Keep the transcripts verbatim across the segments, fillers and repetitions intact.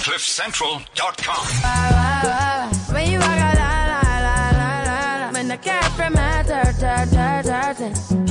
cliff central dot com. When you walk out, la, la, la, la, la, when the cat from my dirt, dirt, dirt, dirt.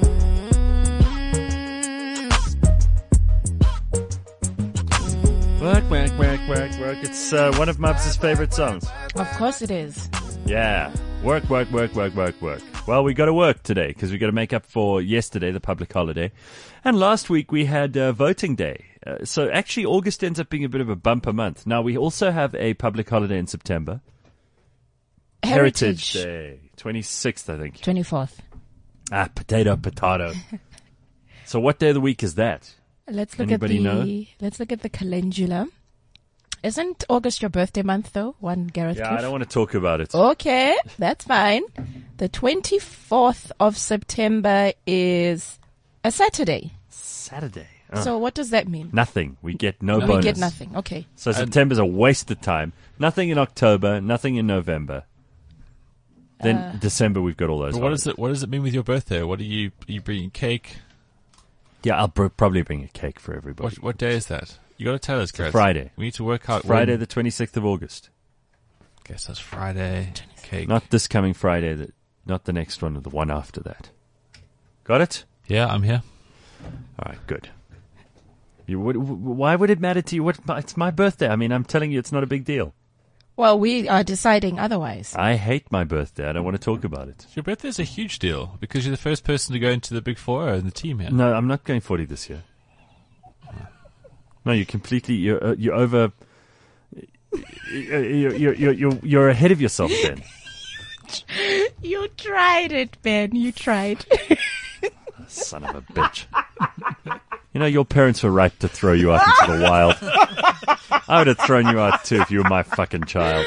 Work, work, work, work, work. It's uh, one of Mubs' favorite songs. Of course it is. Yeah. Work, work, work, work, work, work. Well, we got to work today because we got to make up for yesterday, the public holiday. And last week we had uh, voting day. Uh, so actually August ends up being a bit of a bumper month. Now we also have a public holiday in September. Heritage, Heritage Day. twenty-sixth, I think. twenty-fourth. Ah, potato, potato. So what day of the week is that? Let's look Anybody at the know? let's look at the calendula. Isn't August your birthday month though? One Gareth Yeah, Cliff? I don't want to talk about it. Okay, that's fine. The twenty-fourth of September is a Saturday. Saturday. Oh. So what does that mean? Nothing. We get no We bonus. get nothing. Okay. So September's a waste of time. Nothing in October, nothing in November. Then Uh, December we've got all those. But what holidays. does it? What does it mean with your birthday? What are you? Are you bringing cake? Yeah, I'll br- probably bring a cake for everybody. What what day is that? You got to tell us, Gareth. Friday. We need to work out. Friday, when. the twenty-sixth of August. Guess that's Friday. Cake. Not this coming Friday. The, not the next one. The one after that. Got it? Yeah, I'm here. All right, good. You would, why would it matter to you? What? It's my birthday. I mean, I'm telling you, it's not a big deal. Well, we are deciding otherwise. I hate my birthday. I don't want to talk about it. Your birthday is a huge deal because you're the first person to go into the Big Four in the team here. No, I'm not going forty this year. No, you're completely you're uh, you're over. You're, you're you're you're you're ahead of yourself, Ben. You tried it, Ben. You tried. Son of a bitch. You know, your parents were right to throw you out into the wild. I would have thrown you out too if you were my fucking child.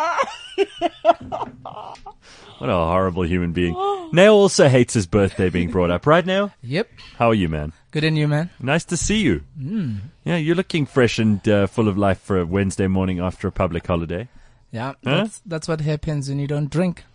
What a horrible human being. Nao also hates his birthday being brought up. Right, Nao? Yep. How are you, man? Good and you, man? Nice to see you. Mm. Yeah, you're looking fresh and uh, full of life for a Wednesday morning after a public holiday. Yeah, Huh? that's, that's what happens when you don't drink.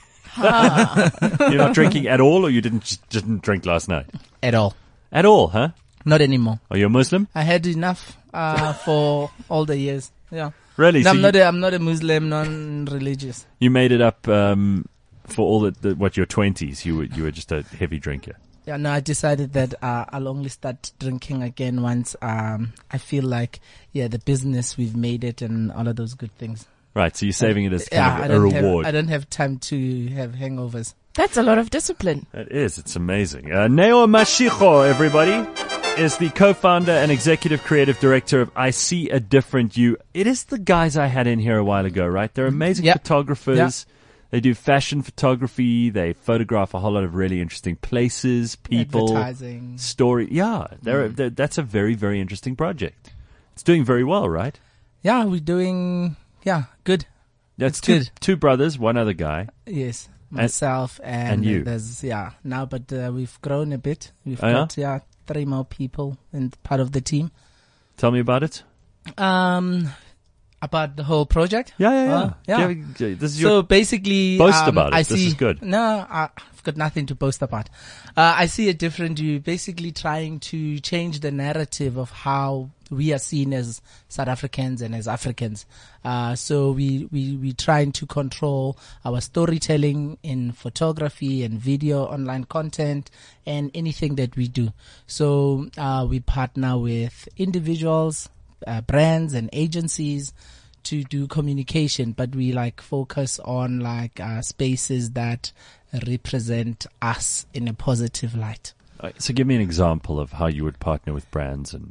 You're not drinking at all, or you didn't just didn't drink last night? At all. At all, huh? Not anymore. Are you a Muslim? I had enough uh, for all the years. Yeah. Really? No, So I'm you, not. A, I'm not a Muslim, non-religious. you made it up um, for all the, the what your twenties. You were you were just a heavy drinker. Yeah. No, I decided that uh, I'll only start drinking again once um, I feel like, yeah, the business, we've made it, and all of those good things. Right. So you're saving it as Yeah, kind I of a don't reward. have. I don't have time to have hangovers. That's a lot of discipline. That is. It's amazing. Uh, Nao Mashicho, everybody, is the co-founder and executive creative director of I See a Different You. It is the guys I had in here a while ago, right? They're amazing Yep. photographers. Yep. They do fashion photography. They photograph a whole lot of really interesting places, people, Advertising. story. Yeah, they're, they're, that's a very, very interesting project. It's doing very well, right? Yeah, we're doing. Yeah, good. That's It's two, good. two brothers, one other guy. Yes, myself and, and you. There's yeah now, but uh, we've grown a bit. We've Oh, yeah? got yeah three more people in part of the team. Tell me about it. Um, about the whole project. Yeah, yeah, yeah. Uh, yeah. Do you have- this is your So basically, boast um, about it. I This see, is good. No, I- I've got nothing to boast about. Uh, I see a different view. Basically, trying to change the narrative of how we are seen as South Africans and as Africans. Uh, so we we we trying to control our storytelling in photography and video, online content, and anything that we do. So uh, we partner with individuals, uh, brands, and agencies to do communication, but we like focus on like uh, spaces that represent us in a positive light. Uh, So give me an example of how you would partner with brands and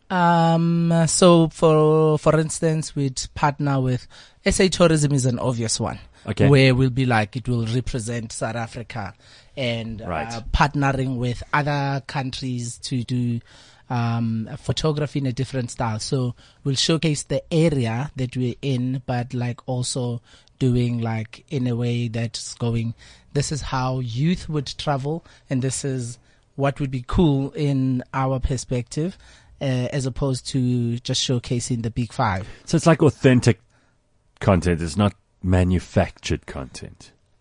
Um, so for for instance, we'd partner with S A Tourism is an obvious one. Okay. Where we'll be like, it will represent South Africa, and Right. uh, partnering with other countries to do um, photography in a different style. So we'll showcase the area that we're in, but like also doing like in a way that's going, this is how youth would travel, and this is what would be cool in our perspective. Uh, as opposed to just showcasing the big five. so it's like authentic content. It's not manufactured content.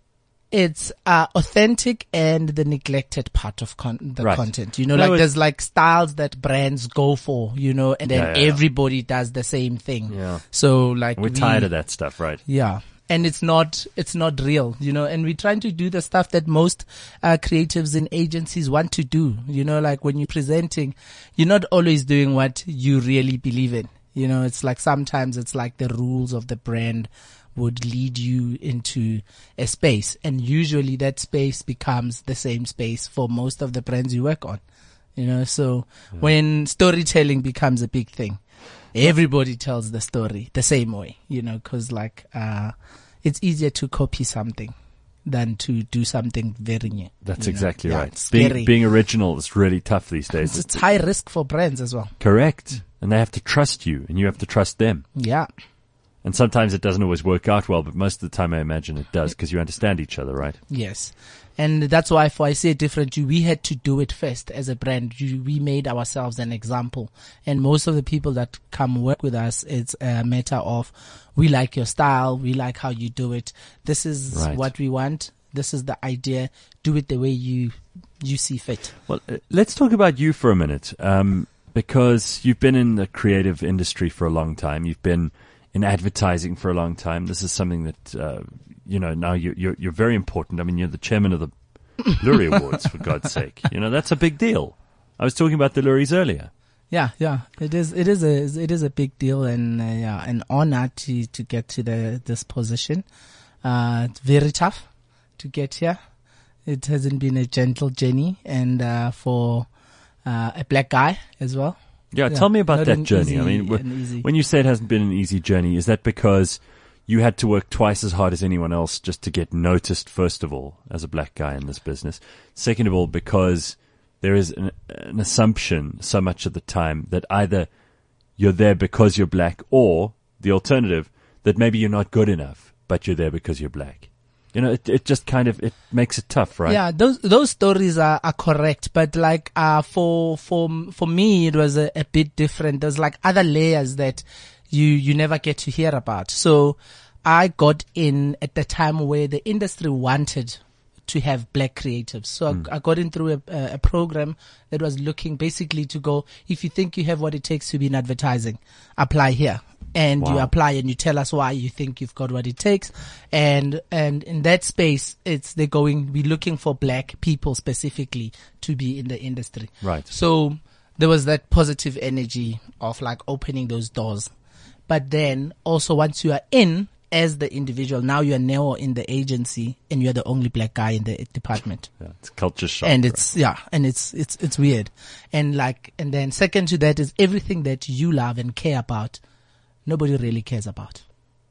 It's uh, authentic and the neglected part of con- the Right. content. You know, No, like it's- there's like styles that brands go for, you know, and then Yeah, yeah, yeah. everybody does the same thing. Yeah. So like We're we- tired of that stuff, right? Yeah. And it's not, it's not real, you know, and we're trying to do the stuff that most, uh, creatives in agencies want to do. You know, like when you're presenting, you're not always doing what you really believe in. You know, it's like sometimes it's like the rules of the brand would lead you into a space, and usually that space becomes the same space for most of the brands you work on. You know, so when storytelling becomes a big thing, everybody tells the story the same way, you know, cause like, uh, it's easier to copy something than to do something very new. That's you know? exactly Yeah, right. it's Being, scary. being original is really tough these days. It's, it's high risk for brands as well. Correct. And they have to trust you, and you have to trust them. Yeah. And sometimes it doesn't always work out well, but most of the time I imagine it does, because you understand each other, right? Yes. And that's why for I Say It Different, you, we had to do it first as a brand. You, we made ourselves an example. And most of the people that come work with us, it's a matter of, we like your style. We like how you do it. This is Right. what we want. This is the idea. Do it the way you, you see fit. Well, uh, let's talk about you for a minute, um, because you've been in the creative industry for a long time. You've been in advertising for a long time. This is something that, uh, you know, now you, you're, you're very important. I mean, you're the chairman of the Lurie Awards, for God's sake. You know, that's a big deal. I was talking about the Luries earlier. Yeah, yeah, it is. It is a it is a big deal, and uh, yeah, an honor to to get to the this position. Uh, it's very tough to get here. It hasn't been a gentle journey, and uh, for uh, a black guy as well. Yeah, Yeah, tell me about not that an journey. I easy- mean, wh- an easy- when you say it hasn't been an easy journey, is that because you had to work twice as hard as anyone else just to get noticed, first of all, as a black guy in this business? Second of all, because there is an, an assumption so much of the time that either you're there because you're black, or the alternative, that maybe you're not good enough, but you're there because you're black. You know, it, it just kind of, it makes it tough, right? Yeah, those those stories are, are correct, but like uh for for for me it was a, a bit different. There's like other layers that you you never get to hear about. So I got in at the time where the industry wanted to have black creatives. So Mm. I, I got in through a, a program that was looking basically to go, if you think you have what it takes to be in advertising, apply here. And you Wow. apply and you tell us why you think you've got what it takes. And, and in that space, it's, they're going, we're looking for black people specifically to be in the industry. Right. So there was that positive energy of like opening those doors. But then also once you are in as the individual, now you are now in the agency and you're the only black guy in the department. Yeah, it's culture shock. And right? it's, yeah, and it's, it's, it's weird. And like, and then second to that is everything that you love and care about, nobody really cares about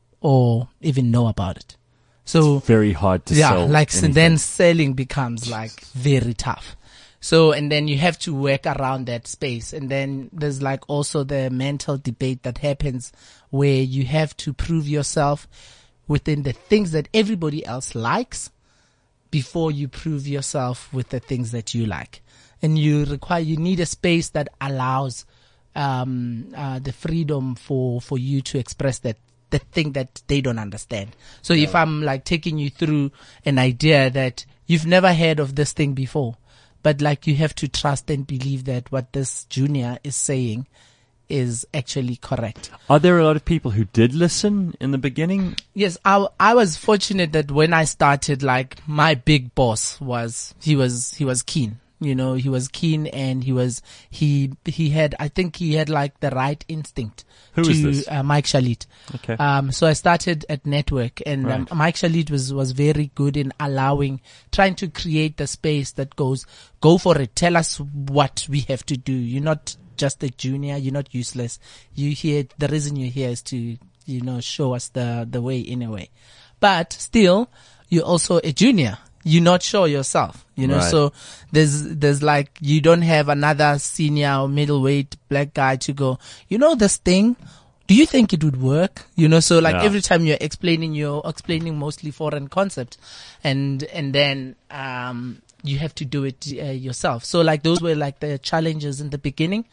or even know about it. So very hard to yeah, sell. like so anything. then selling becomes like very tough. So, and then you have to work around that space. And then there's like also the mental debate that happens where you have to prove yourself within the things that everybody else likes before you prove yourself with the things that you like. And you require, you need a space that allows, um, uh, the freedom for, for you to express that, the thing that they don't understand. So if I'm like taking you through an idea that you've never heard of this thing before, but like you have to trust and believe that what this junior is saying is actually correct. Are there a lot of people who did listen in the beginning? Yes, I, I was fortunate that when I started, like my big boss was, he was, he was keen. You know, he was keen and he was, he, he had, I think he had like the right instinct. Who to, is this? Uh, Mike Shalit. Okay. Um, so I started at Network and um, Right. Mike Shalit was, was very good in allowing, trying to create the space that goes, go for it. Tell us what we have to do. You're not just a junior. You're not useless. You here, the reason you're here is to, you know, show us the, the way in a way. But still, you're also a junior. You're not sure yourself, you know, Right. so there's, there's like, you don't have another senior or middleweight black guy to go, you know, this thing, do you think it would work? You know, so like Yeah. every time you're explaining, you're explaining mostly foreign concept and, and then, um, you have to do it uh, yourself. So like those were like the challenges in the beginning.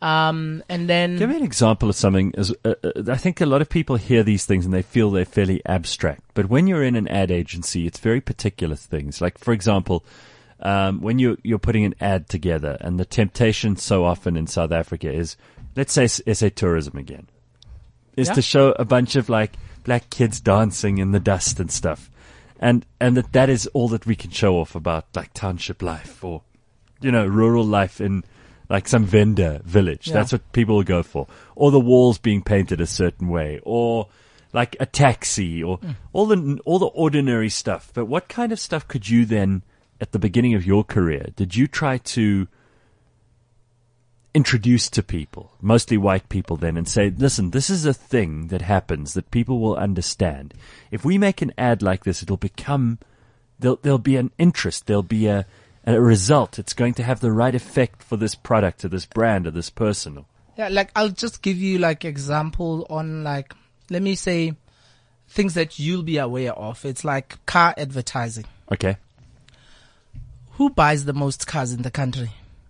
Um, and then Give me an example of something. As, uh, uh, I think a lot of people hear these things and they feel they're fairly abstract. But when you're in an ad agency, it's very particular things. Like, for example, um, when you, you're putting an ad together, and the temptation so often in South Africa is, let's say S A Tourism again, is Yeah. to show a bunch of like black kids dancing in the dust and stuff. And, and that that is all that we can show off about like township life or, you know, rural life in like some vendor village. Yeah. That's what people will go for. Or the walls being painted a certain way, or like a taxi, or Mm. all the, all the ordinary stuff. But what kind of stuff could you then, at the beginning of your career, did you try to introduce to people, mostly white people then, and say, listen, this is a thing that happens that people will understand. If we make an ad like this, it'll become, there'll, there'll be an interest, there'll be a, a result. It's going to have the right effect for this product or this brand or this person. Yeah, like I'll just give you like example on like, let me say things that you'll be aware of. It's like car advertising. Okay. Who buys the most cars in the country?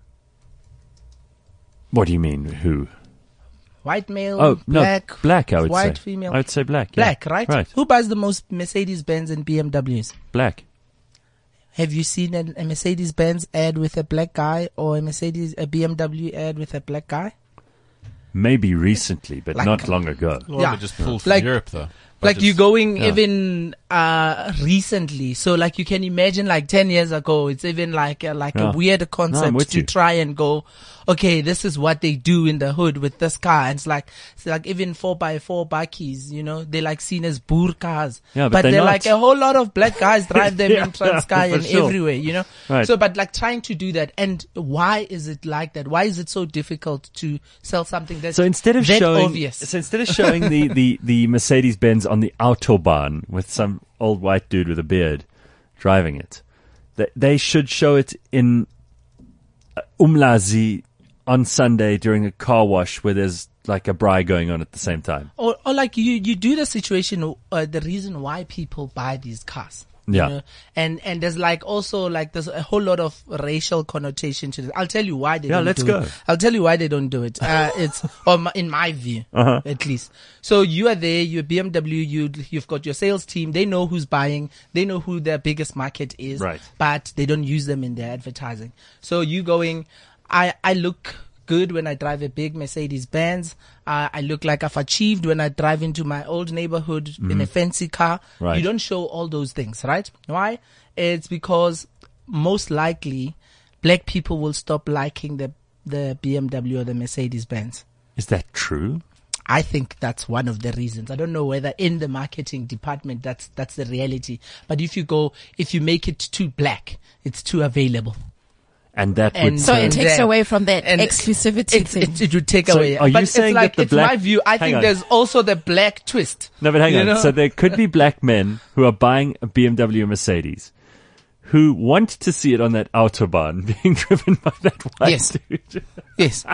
What do you mean? Who? White male, Oh, no, black, black, I would white say. female. I would say black. yeah. Black, right? Right. Who buys the most Mercedes-Benz and B M Ws? Black. Have you seen a, a Mercedes-Benz ad with a black guy or a Mercedes, a B M W ad with a black guy? Maybe recently, but Like- not long ago. Well, Yeah. they just pulled from Like- Europe, though. Like Budgets. you going Yeah. even uh recently, so like you can imagine like ten years ago, it's even like a, like Yeah. a weird No, I'm concept with to you. try and go, okay, this is what they do in the hood with this car. And it's like it's like even four by four bakkies, you know, they're like seen as boer cars, Yeah, but they're they're not. like a whole lot of black guys drive them Yeah, in Transkei for and sure. everywhere, you know. Right. So, but like trying to do that, and why is it like that? Why is it so difficult to sell something that's So instead of that showing, obvious? so instead of showing the, the, the Mercedes Benz on the Autobahn with some old white dude with a beard driving it, they, they should show it in uh, Umlazi on Sunday during a car wash where there's like a braai going on at the same time. Or, or like you, you do the situation, uh, the reason why people buy these cars. you Yeah. know? And, and there's like also like there's a whole lot of racial connotation to this. I'll tell you why they Yeah, don't let's do go. it. I'll tell you why they don't do it. Uh, it's, or m- in my view, Uh-huh. at least. So you are there, you're B M W, you, you've got your sales team. They know who's buying. They know who their biggest market is. Right. But they don't use them in their advertising. So you going, I, I look good when I drive a big Mercedes Benz. Uh, I look like I've achieved when I drive into my old neighborhood in a fancy car. Right. You don't show all those things, right? Why? It's because most likely black people will stop liking the, the B M W or the Mercedes Benz. Is that true? I think that's one of the reasons. I don't know whether in the marketing department that's, that's the reality. But if you go, if you make it too black, it's too available. And that would And So turn- it takes there. away from that And exclusivity It, thing. it, it would take So away. are you but it's saying like, that the it's black- my view. I Hang think on. there's also the black twist. No, but hang You on. know? So there could be black men who are buying a B M W or Mercedes who want to see it on that Autobahn being driven by that white Yes. dude. Yes.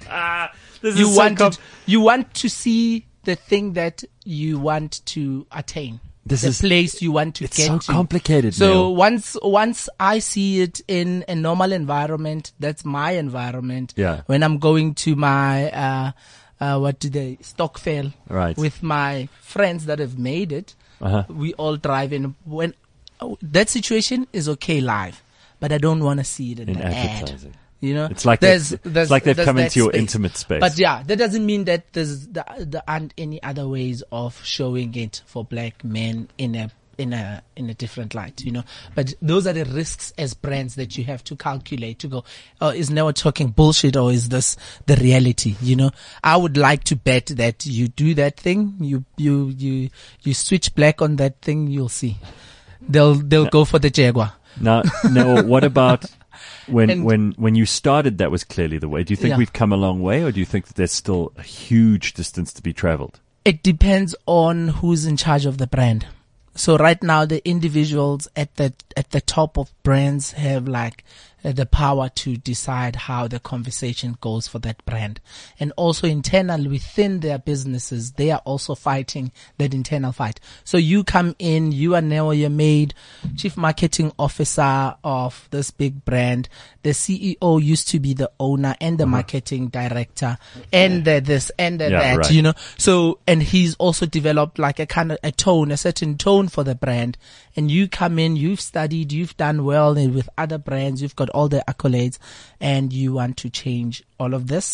This You is so want com- to, you want to see the thing that you want to attain. This the is- place you want to It's get so to. complicated, So Neil. once once I see it in a normal environment, that's my environment. Yeah. When I'm going to my uh uh what do they Stockville Right. with my friends that have made it, Uh-huh. we all drive in. When oh, that situation is okay live, but I don't want to see it in, In the advertising. ad. You know, It's like there's, they've- it's there's, like they've there's come that into your space. intimate space. But yeah, that doesn't mean that there's the, there aren't any other ways of showing it for black men in a in a in a different light, you know. But those are the risks as brands that you have to calculate to go, oh, is Noah talking bullshit or is this the reality? You know, I would like to bet that you do that thing, you you you you switch black on that thing, you'll see. They'll they'll go for the Jaguar. Now, now, what about when And- when when you started? That was clearly the way. Do you think Yeah. we've come a long way, or do you think that there's still a huge distance to be traveled? It depends on who's in charge of the brand. So right now, the individuals at the at the top of brands have like uh, the power to decide how the conversation goes for that brand. And also internal within their businesses, they are also fighting that internal fight. So you come in, you are now, you're made chief marketing officer of this big brand. The C E O used to be the owner and the marketing director and the this and the Yeah, that, right. you know. So, and he's also developed like a kind of a tone, a certain tone for the brand. And you come in, you've studied, you've done well with other brands, you've got all the accolades, and you want to change all of this.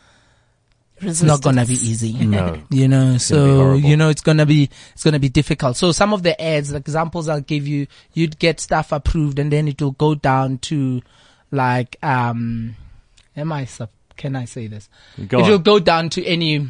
It's not gonna be easy. No. You know, gonna be so, horrible. you know, it's gonna be, it's gonna be difficult. So some of the ads, the examples I'll give you, you'd get stuff approved and then it will go down to like, um, am I, sup- can I say this? Go it will on. go down to any,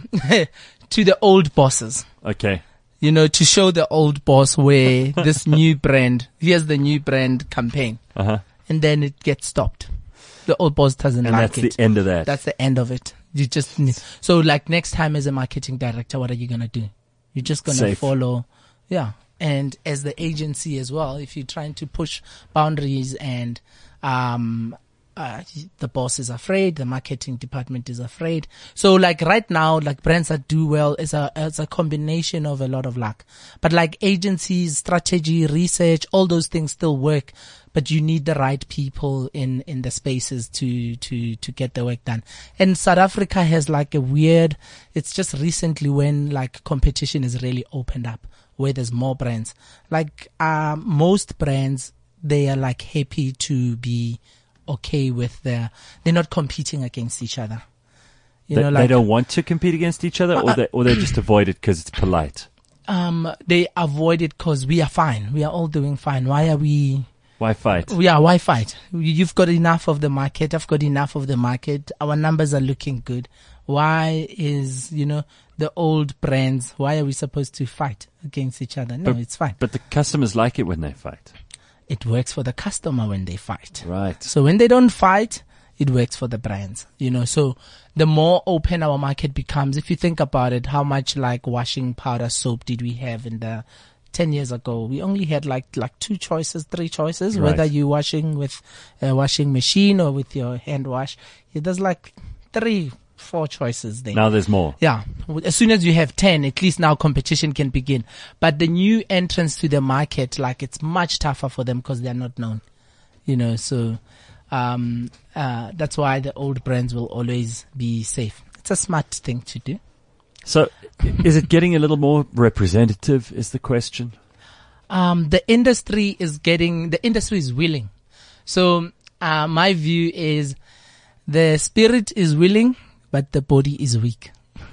to the old bosses. Okay. You know, to show the old boss where this new brand, here's the new brand campaign. Uh-huh. And then it gets stopped. The old boss doesn't And like that's it. the end of that. That's the end of it. You just need, so like next time as a marketing director, what are you going to do? You're just going to Safe. follow. Yeah. And as the agency as well, if you're trying to push boundaries and, um, uh, the boss is afraid, the marketing department is afraid. So like right now, like brands that do well is a, is a combination of a lot of luck. But like agencies, strategy, research, all those things still work. But you need the right people in, in the spaces to, to, to get the work done. And South Africa has like a weird, it's just recently when like competition is really opened up, where there's more brands. Like, um, most brands, they are like happy to be okay with their, they're not competing against each other. You they, know, they like, don't want to compete against each other, or Uh, they, or they just avoid it because it's polite. um, they avoid it because we are fine. We are all doing fine. Why are we, Why fight? yeah, why fight? You've got enough of the market. I've got enough of the market. Our numbers are looking good. Why is, you know, the old brands, why are we supposed to fight against each other? No, But- it's fine. But the customers like it when they fight. It works for the customer when they fight. Right. So when they don't fight, it works for the brands, you know. So the more open our market becomes, if you think about it, how much like washing powder soap did we have in the ten years ago? We only had like like two choices, three choices, Right. whether you're washing with a washing machine or with your hand wash. Yeah, there's like three, four choices there. Now there's more. Yeah. As soon as you have ten, at least now competition can begin. But the new entrants to the market, like it's much tougher for them because they're not known, you know, so, um, uh, that's why the old brands will always be safe. It's a smart thing to do. So, is it getting a little more representative? Is the question? Um, the industry is getting, the industry is willing. So, uh, my view is the spirit is willing, but the body is weak.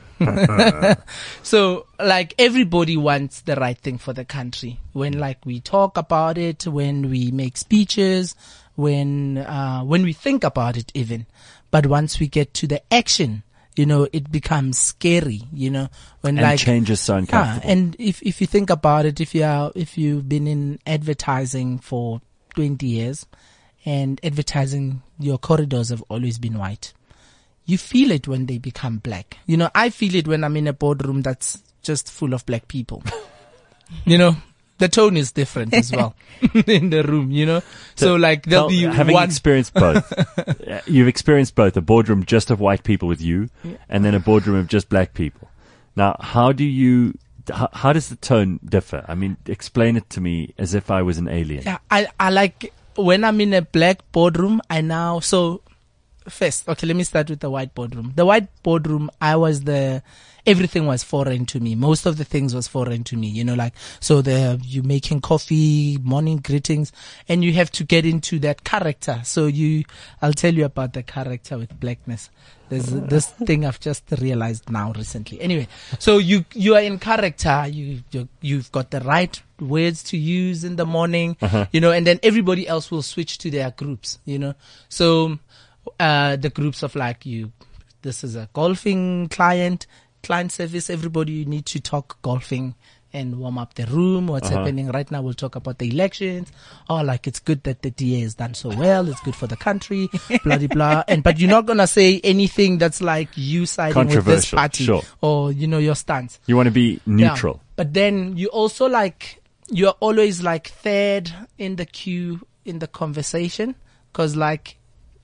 So, like, everybody wants the right thing for the country. When, like, we talk about it, when we make speeches, when, uh, when we think about it even. But once we get to the action, you know, it becomes scary, you know, when And like, change is so yeah, uncomfortable. and if, if you think about it, if you are, if you've been in advertising for twenty years and advertising, your corridors have always been white. You feel it when they become black. You know, I feel it when I'm in a boardroom that's just full of black people. You know, the tone is different as well in the room, you know. So, So, like there'll Tell- be having one. experienced both, uh, you've experienced both a boardroom just of white people with you, and then a boardroom of just black people. Now, how do you? How, how does the tone differ? I mean, explain it to me as if I was an alien. Yeah, I, I like when I'm in a black boardroom, I now, so first, okay, let me start with the white boardroom. The white boardroom, I was the, everything was foreign to me. Most of the things was foreign to me, you know, like, so the, you making coffee, morning greetings, and you have to get into that character. So you, I'll tell you about the character with blackness. There's this thing I've just realized now recently. Anyway, so you, you are in character, you, you you've got the right words to use in the morning, Uh-huh. you know, and then everybody else will switch to their groups, you know. So, uh, the groups of like you, this is a golfing client, client service, everybody, you need to talk golfing and warm up the room. What's Uh-huh. happening right now? We'll talk about the elections. Oh, like it's good that the D A has done so well. It's good for the country, blah, blah, blah. And, but you're not going to say anything that's like you siding with this Controversial, party sure. or, you know, your stance. You want to be neutral. Yeah. But then you also like, you're always like third in the queue in the conversation Cause like,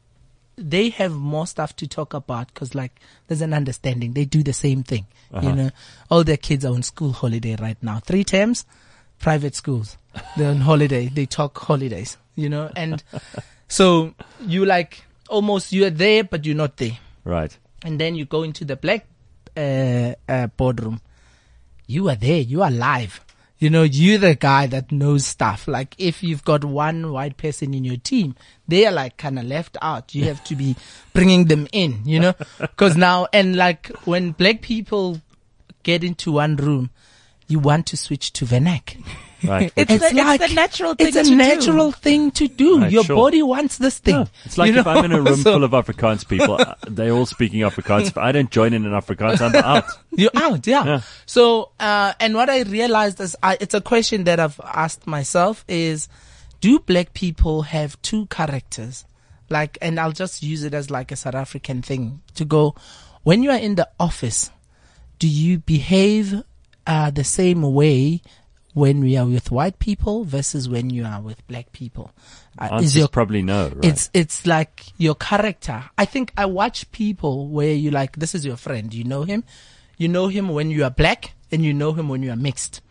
they have more stuff to talk about cause like, there's an understanding. They do the same thing. Uh-huh. You know, all their kids are on school holiday right now. Three terms, private schools. They're on holiday. They talk holidays, you know, and so you like almost, you're there, but you're not there. Right. And then you go into the black, uh, uh, boardroom. You are there. You are live. You know, you're the guy that knows stuff. Like if you've got one white person in your team, they are like kind of left out. You have to be bringing them in, you know, cause now, and like when black people get into one room, you want to switch to Vernac. Right. It's, It's, the, like, it's the natural thing it's a to natural do. thing to do. Right, Your sure. body wants this thing. Yeah. It's like you if I'm in a know? room So- full of Afrikaans people, uh, they're all speaking Afrikaans. If I don't join in in Afrikaans, I'm out. You're out, yeah. Yeah. So, uh, and what I realized is, I, it's a question that I've asked myself is, do black people have two characters? Like, and I'll just use it as like a South African thing to go, when you are in the office, do you behave, uh, the same way when we are with white people versus when you are with black people? Uh, Answer's is your probably no, right? It's it's like your character. I think I watch people where you like, this is your friend. You know him. You know him when you are black and you know him when you are mixed.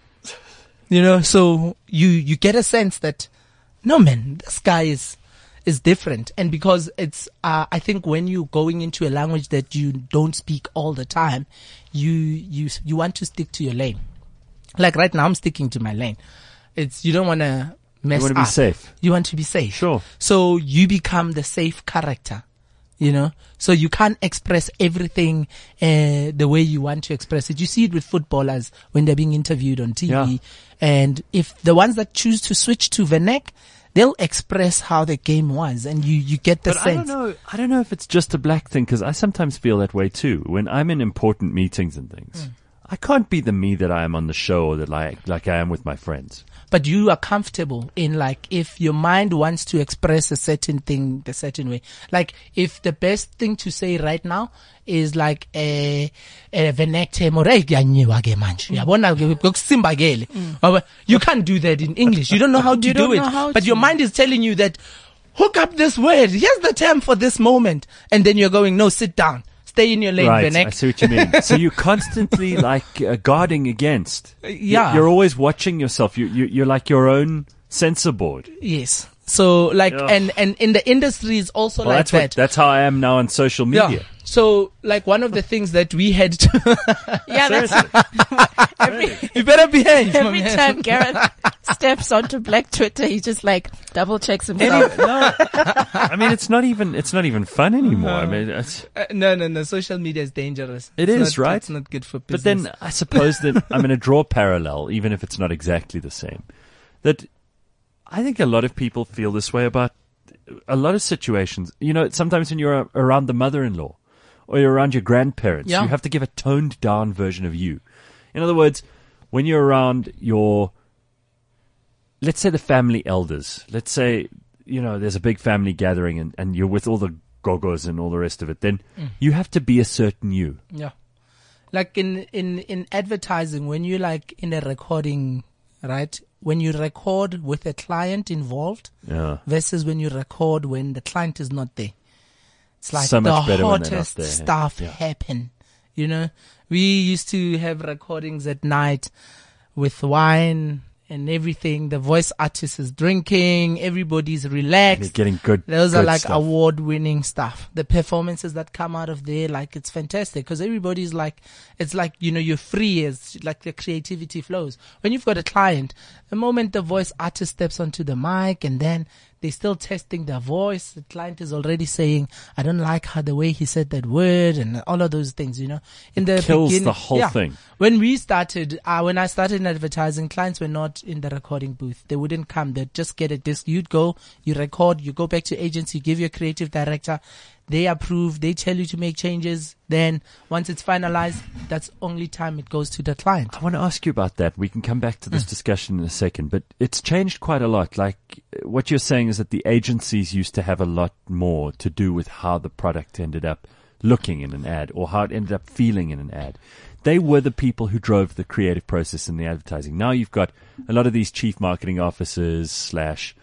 You know, so you, you get a sense that, no man, this guy is, is different. And because it's, uh, I think when you're going into a language that you don't speak all the time, you, you, you want to stick to your lane. Like right now, I'm sticking to my lane. It's, you don't want to mess You want to be up. safe. You want to be safe. Sure. So you become the safe character, you know? So you can't express everything, uh, the way you want to express it. You see it with footballers when they're being interviewed on T V. Yeah. And if the ones that choose to switch to Vernac, they'll express how the game was and you, you get the But I don't sense. know. I don't know if it's just a black thing because I sometimes feel that way too. When I'm in important meetings and things, Mm. I can't be the me that I am on the show or that like like I am with my friends. But you are comfortable in like, if your mind wants to express a certain thing the certain way, like if the best thing to say right now is like a a venecte more yanyiwa ke manje yabona ke kusimbakele. But you can't do that in English. You don't know how to You do don't it. know how But to. your mind is telling you that hook up this word. Here's the term for this moment, and then you're going, no, sit down. Stay in your lane, Right, Vernac. I see what you mean. So you're constantly like uh, guarding against. Yeah. You're always watching yourself. You, you, you're like your own censor board. Yes. So like, Yeah. and, and in the industry is also Well, like that's that. what, that's how I am now on social media. Yeah. So like one of the things that we had to, Yeah, that's every, you better behave. my every man. time Gareth steps onto Black Twitter, he just like double checks Any- himself. no, I mean it's not even it's not even fun anymore. I mean, it's, Uh, no, no, no. Social media is dangerous. It It's is, not- right? It's not good for but business. then I suppose that I'm going to draw a parallel, even if it's not exactly the same. That I think a lot of people feel this way about a lot of situations. You know, sometimes when you're around the mother-in-law or you're around your grandparents, Yeah. you have to give a toned down version of you. In other words, when you're around your, let's say the family elders, let's say, you know, there's a big family gathering and, and you're with all the gogos and all the rest of it, then Mm. you have to be a certain you. Yeah. Like in, in, in advertising, when you like in a recording, right? When you record with a client involved Yeah. versus when you record when the client is not there. It's like So the much better when they're not hottest there. stuff Yeah. happen. You know, we used to have recordings at night with wine and everything. The voice artist is drinking. Everybody's And you're relaxed. getting good. Those are good like stuff. award-winning stuff. The performances that come out of there, like it's fantastic because everybody's like, it's like, you know, you're free as like the creativity flows. When you've got a client, the moment the voice artist steps onto the mic and then they're still testing their voice, the client is already saying, I don't like how the way he said that word and all of those things, you know. In the kills beginning, the whole yeah. thing. When we started, uh, when I started in advertising, clients were not in the recording booth. They wouldn't come. They'd just get a disc. You'd go, you record, you go back to agency, you give your creative director. They approve. They tell you to make changes. Then once it's finalized, that's only time it goes to the client. I want to ask you about that. We can come back to this discussion in a second, but it's changed quite a lot. Like uh, what you're saying is that the agencies used to have a lot more to do with how the product ended up looking in an ad or how it ended up feeling in an ad. They were the people who drove the creative process in the advertising. Now you've got a lot of these chief marketing officers slash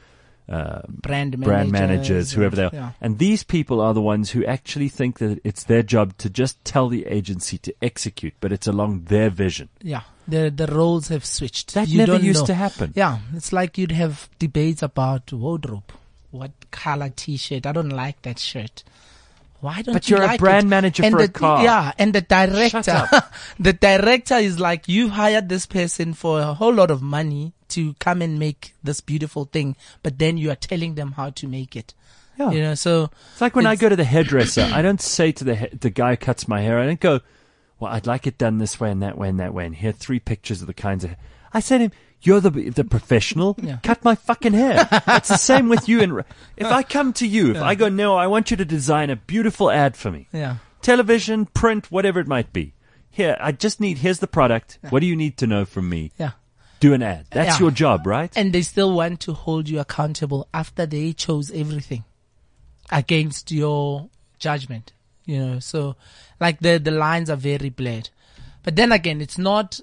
um, brand managers, brand managers, whoever they are. Yeah. And these people are the ones who actually think that it's their job to just tell the agency to execute, but it's along their vision. Yeah, the the roles have switched. That You never don't used know. to happen. Yeah, it's like you'd have debates about wardrobe. What color T-shirt? I don't like that shirt. Why don't But you you're a like brand it? manager and for the, a car. Yeah, and the director, Shut the director is like, you hired this person for a whole lot of money to come and make this beautiful thing, but then you are telling them how to make it. Yeah. You know, so It's like when I It's- go to the hairdresser, I don't say to the ha- the guy who cuts my hair, I don't go, well, I'd like it done this way and that way and that way, and here are three pictures of the kinds of. I say to him, you're the the professional. Yeah. Cut my fucking hair. It's the same with you. And if I come to you, if I go, no, I want you to design a beautiful ad for me, yeah. television, print, whatever it might be. Here, I just need. Here's the product. What do you need to know from me? Yeah. Do an ad. That's Yeah. your job, right? And they still want to hold you accountable after they chose everything against your judgment, you know. So like the, the lines are very blurred. But then again, it's not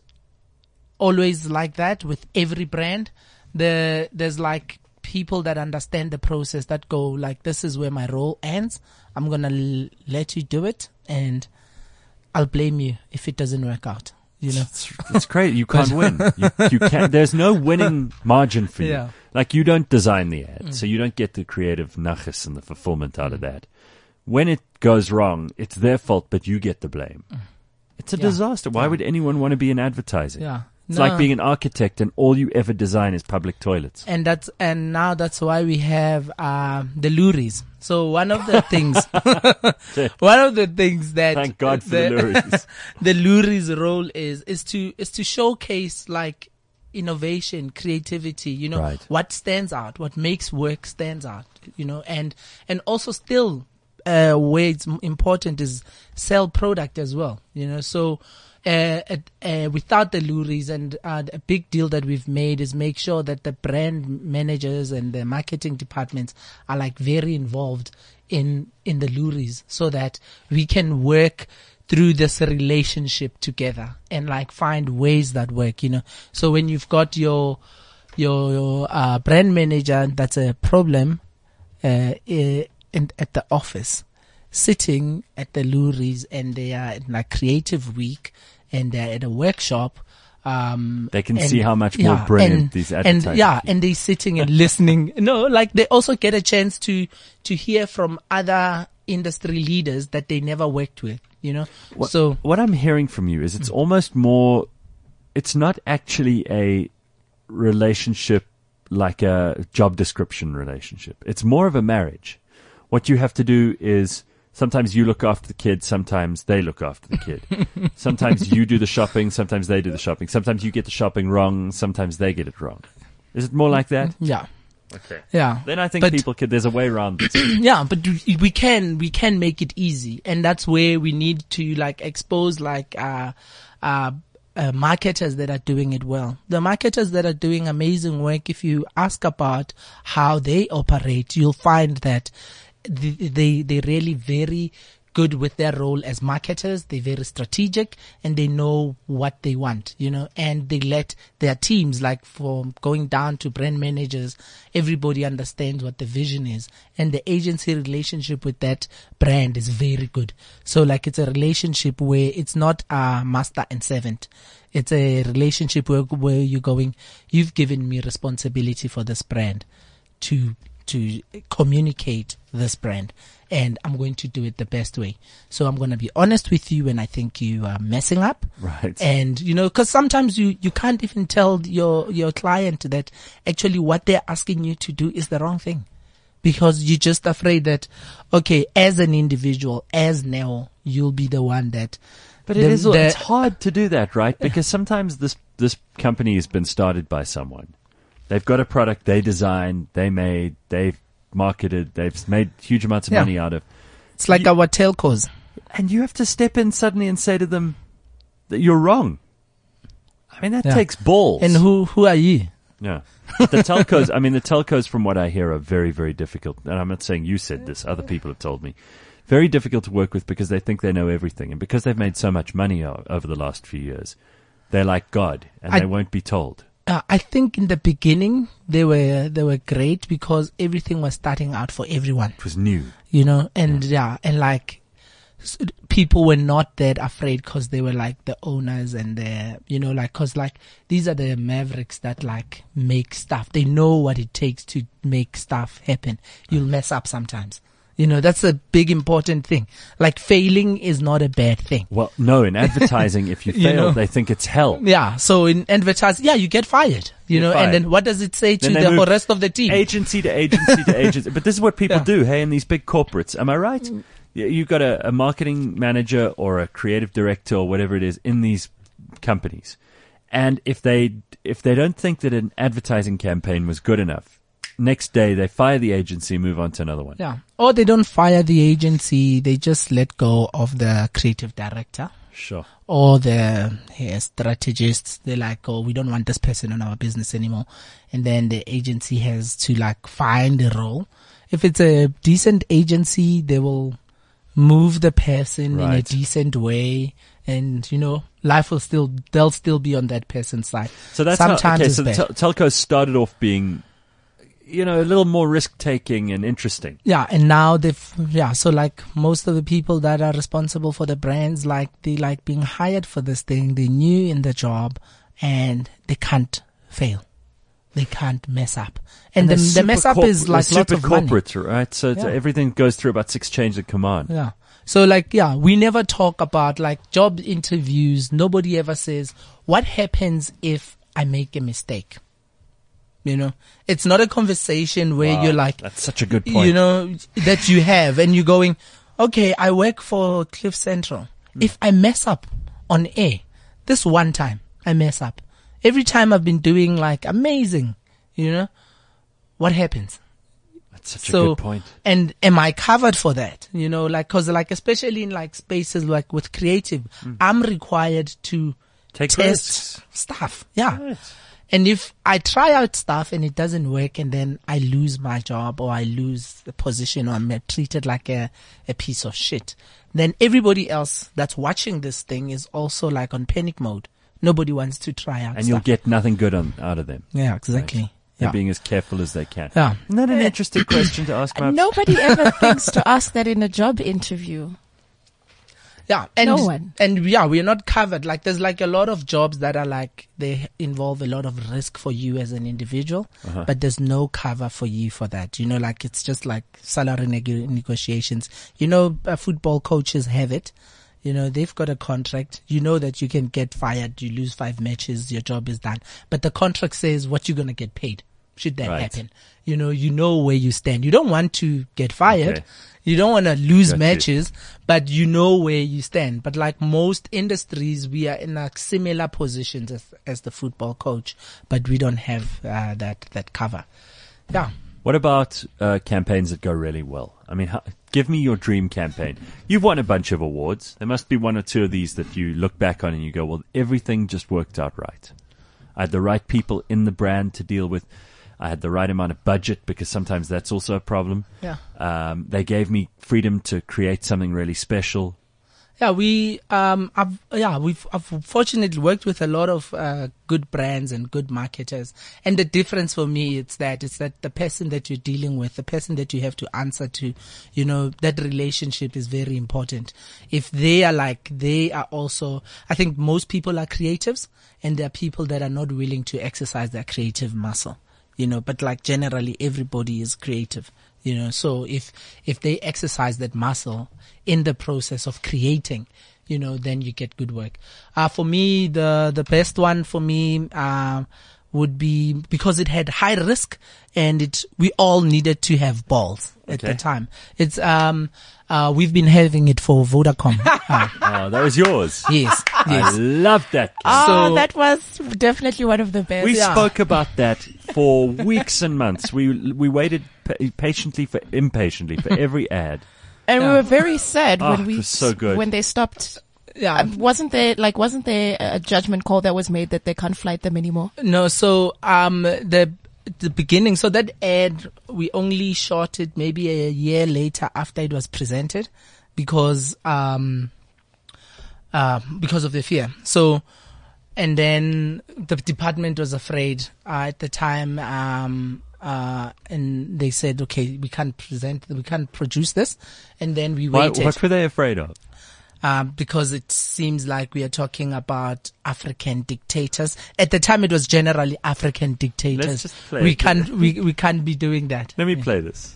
always like that with every brand. The, there's like people that understand the process that go like, this is where my role ends. I'm going to l- let you do it and I'll blame you if it doesn't work out, you know. It's, it's great. You can't win. You, you can't. There's no winning margin for you. Yeah. Like you don't design the ad, so you don't get the creative nachas and the fulfillment out of that. When it goes wrong, it's their fault, but you get the blame. It's a Yeah. disaster. Why would anyone want to be in advertising? Yeah. It's No. like being an architect and all you ever design is public toilets. And that's and now that's why we have uh, the Luries. So one of the things, one of the things that Thank God for the Luries. the Luries role is is to is to showcase like innovation, creativity. You know, Right. what stands out, what makes work stands out. You know, and and also still uh, where it's m- important is sell product as well. You know, so. Uh, at- uh, without the Luries, and uh, a big deal that we've made is make sure that the brand managers and the marketing departments are like very involved in in the Luries, so that we can work through this relationship together and like find ways that work. You know, so when you've got your your, your uh, brand manager that's a problem uh, uh, in, at the office, sitting at the Luries and they are in like creative week and they're at a workshop, um, They can and- see how much more brilliant and, these and advertisements yeah, are. and they're sitting and listening. No, like they also get a chance to, to hear from other industry leaders that they never worked with, you know? What, So, what I'm hearing from you is it's almost more, it's not actually a relationship like a job description relationship. It's more of a marriage. What you have to do is sometimes you look after the kid, sometimes they look after the kid. Sometimes you do the shopping, sometimes they do the shopping. Sometimes you get the shopping wrong, sometimes they get it wrong. Is it more like that? yeah. Okay. Yeah. Then I think But- people could, there's a way around this. Yeah, but we- we can, we can make it easy. And that's where we need to like expose like, uh, uh, uh, marketers that are doing it well. The marketers that are doing amazing work, if you ask about how they operate, you'll find that they, they, they're really very good with their role as marketers. They're very strategic and they know what they want, you know, and they let their teams, like from going down to brand managers, everybody understands what the vision is, and the agency relationship with that brand is very good. So like it's a relationship where it's not a master and servant. It's a relationship where, where you're going, you've given me responsibility for this brand to to communicate this brand, and I'm going to do it the best way. So I'm going to be honest with you when I think you are messing up. Right. And, you know, cause sometimes you, you can't even tell your, your client that actually what they're asking you to do is the wrong thing, because you're just afraid that, okay, as an individual, as Neo, you'll be the one that, But it the- is, the- it's hard to do that, right? Because sometimes this, this company has been started by someone. They've got a product they designed, they made, they've marketed, they've made huge amounts of Yeah. money out of. it's like our telcos. And you have to step in suddenly and say to them that you're wrong. I mean, that Yeah. takes balls. And who, who are you? Yeah. But the telcos, I mean, the telcos, from what I hear, are very, very difficult. And I'm not saying you said this, other people have told me. Very difficult to work with because they think they know everything. And because they've made so much money o- over the last few years, they're like God and I- they won't be told. Uh, I think in the beginning they were they were great because everything was starting out for everyone, It was new. you know, and yeah, and like s- people were not that afraid because they were like the owners and the, you know, like because like these are the mavericks that like make stuff. They know what it takes to make stuff happen. You'll mess up sometimes. You know, that's a big important thing. Like failing is not a bad thing. Well, no, in advertising, if you You fail, know. they think it's hell. Yeah. So in advertising, yeah, you get fired. You You're know, fired. and then what does it say to Then they the move whole rest of the team? Agency to agency to agency. But this is what people Yeah. do, hey, in these big corporates. Am I right? You- You've got a, a marketing manager or a creative director or whatever it is in these companies. And if they if they don't think that an advertising campaign was good enough, next day they fire the agency and move on to another one. Yeah. Or they don't fire the agency. They just let go of the creative director Sure. or the yeah, strategists. They're like, oh, we don't want this person in our business anymore. And then the agency has to like find a role. If it's a decent agency, they will move the person in a Right. decent way. And, you know, life will still, they'll still be on that person's side. So that's Sometimes how, okay, it's so the bad. tel- telcos started off being, you know, a little more risk-taking and interesting. Yeah, and now they've, yeah, so like most of the people that are responsible for the brands, like they like being hired for this thing, they're new in the job and they can't fail. They can't mess up. And, they're the, the super mess up corp- is like they're lots super of money. corporate, right? So it's- Yeah. everything goes through about six chains of command. Yeah. So like, yeah, we never talk about like job interviews. Nobody ever says, what happens if I make a mistake? You know, it's not a conversation where Wow, you're like, that's such a good point. you know, that you have and you're going, okay, I work for Cliff Central. Hmm. If I mess up on air, this one time I mess up. Every time I've been doing like amazing, you know, what happens? That's such a So, good point. and am I covered for that? You know, like, cause like, especially in like spaces like with creative, I'm required to Take test risks. stuff. Yeah. Right. And if I try out stuff and it doesn't work and then I lose my job or I lose the position or I'm treated like a, a piece of shit, then everybody else that's watching this thing is also like on panic mode. Nobody wants to try out And you'll stuff. get nothing good on, out of them. Yeah, exactly. They're Yeah. being as careful as they can. Yeah. Isn't that an interesting question to ask, Mabs? Nobody ever thinks to ask that in a job interview. Yeah, and No one. and yeah, we're not covered. Like there's like a lot of jobs that are like they involve a lot of risk for you as an individual, Uh-huh. but there's no cover for you for that. You know, like it's just like salary neg- negotiations. You know, uh, football coaches have it. You know, they've got a contract. You know that you can get fired. You lose five matches, your job is done. But the contract says what you're gonna get paid. Should that Right. happen? You know, you know where you stand. You don't want to get fired. Okay. You don't want to lose Got you. matches, but you know where you stand. But like most industries, we are in like similar positions as, as the football coach, but we don't have uh, that, that cover. Yeah. What about uh, campaigns that go really well? I mean, how, give me your dream campaign. You've won a bunch of awards. There must be one or two of these that you look back on and you go, well, everything just worked out right. I had the right people in the brand to deal with. I had the right amount of budget because sometimes that's also a problem. Yeah. Um, they gave me freedom to create something really special. Yeah, we um I've yeah, we've I've fortunately worked with a lot of uh, good brands and good marketers. And the difference for me it's that it's that the person that you're dealing with, the person that you have to answer to, you know, that relationship is very important. If they are like they are also I think most people are creatives and there are people that are not willing to exercise their creative muscle. You know, but like generally everybody is creative, you know, so if, if they exercise that muscle in the process of creating, you know, then you get good work. Uh, for me, the, the best one for me, uh, would be because it had high risk and it, we all needed to have balls at Okay. the time. It's, um, uh, we've been having it for Vodacom. uh, Oh, that was yours. yes, I yes. loved that. Oh, So- that was definitely one of the best. We Yeah. spoke about that for weeks and months. We we waited pa- patiently for impatiently for every ad. and we Yeah. were very sad Oh, when it we was so good. when they stopped. Yeah. Uh, wasn't there like wasn't there a judgment call that was made that they can't flight them anymore? No, so um the the beginning, so that ad we only shot it maybe a year later after it was presented, because um uh because of the fear. So and then the department was afraid uh, at the time, um, uh, and they said, "Okay, we can't present, we can't produce this." And then we Why, waited. what were they afraid of? Um, because it seems like we are talking about African dictators. At the time, it was generally African dictators. Let's just play we it. can't, we, we can't be doing that. Let me play this.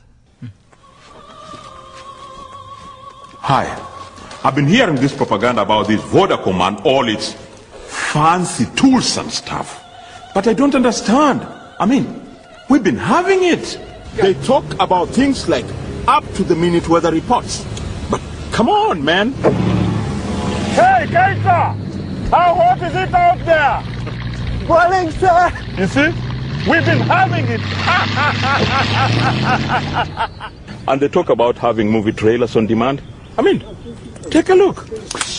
Hi. I've been hearing this propaganda about this Vodacom and all its fancy tools and stuff. But I don't understand. I mean, we've been having it. They talk about things like up-to-the-minute weather reports. But come on, man. Hey, Kaisa! How hot is it out there? Boiling, sir. You see? We've been having it. And they talk about having movie trailers on demand. I mean, take a look.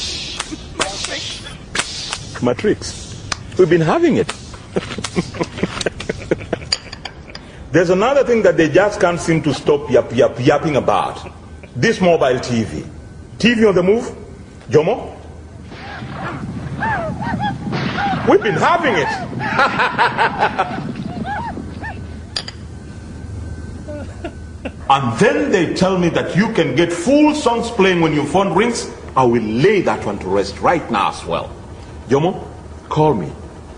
Matrix. We've been having it. There's another thing that they just can't seem to stop yap, yap, yapping about. This mobile T V. T V on the move? Jomo? We've been having it. And then they tell me that you can get full songs playing when your phone rings. I will lay that one to rest right now as well. Jomo, call me.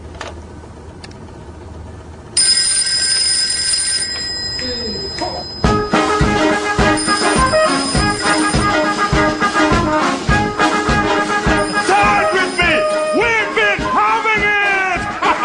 Start with me. We've been having it.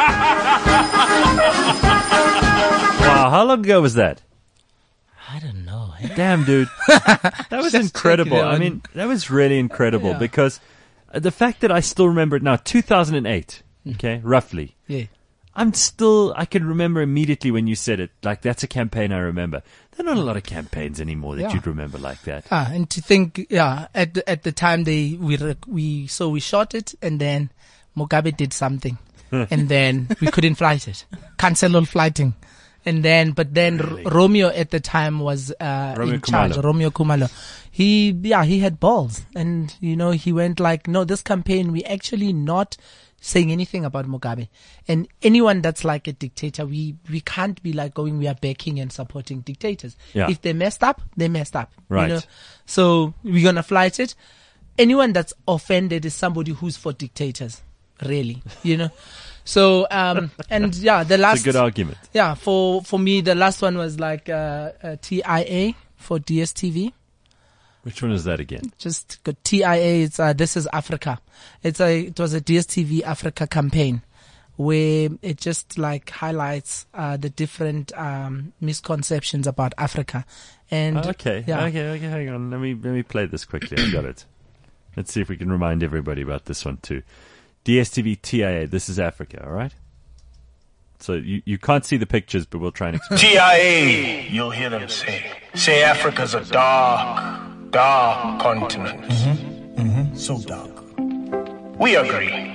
Wow, how long ago was that? I don't know. eh? Damn, dude. That was Just incredible. check it I out. mean, that was really incredible Yeah. because uh, the fact that I still remember it now, two thousand eight, okay, roughly. Yeah. I'm still, I can remember immediately when you said it. Like, that's a campaign I remember. There are not a lot of campaigns anymore that Yeah. you'd remember like that. Ah, and to think, yeah, at the, at the time they we rec- we so we shot it, and then Mugabe did something, and then we couldn't flight it, cancel all flighting, and then but then R- Romeo at the time was uh, Romeo in charge. Khumalo. Romeo Khumalo, he yeah he had balls, and you know he went like, no, this campaign we actually not saying anything about Mugabe, and anyone that's like a dictator, we we can't be like going, we are backing and supporting dictators. Yeah. If they messed up, they messed up. Right. You know? So we're gonna flight it. Anyone that's offended is somebody who's for dictators, really. You know. So um and yeah, the last It's a good argument. yeah for for me the last one was like uh, uh T I A for D S T V. Which one is that again? Just go T I A. It's uh, This is Africa. It's a it was a D S T V Africa campaign where it just like highlights uh, the different um, misconceptions about Africa. And Oh, okay. yeah. Okay, okay, hang on. Let me let me play this quickly. I got it. Let's see if we can remind everybody about this one too. D S T V T I A, This is Africa, all right? So you, you can't see the pictures, but we'll try and explain. T I A, you'll hear them say. Say Africa's a dark, dark continent. Mm-hmm. Mm-hmm. So dark. We agree.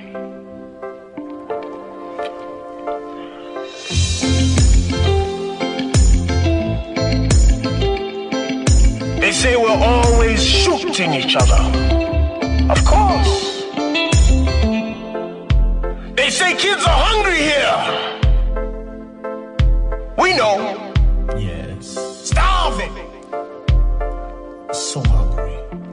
They say we're always shooting each other. Of course. They say kids are hungry here. We know. Yes. Starving. So hungry.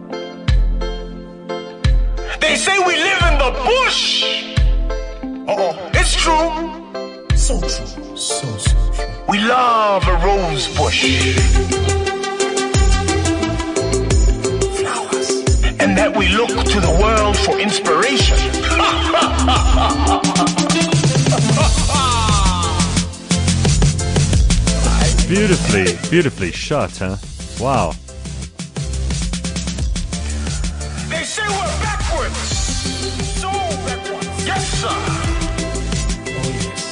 They say we live in the bush. Uh-oh. It's true. So true. So, so true. We love a rose bush. Flowers. And that we look to the world for inspiration. Beautifully, beautifully shot, huh? Wow. They say we're backwards. So backwards. Yes, sir. Oh, yes.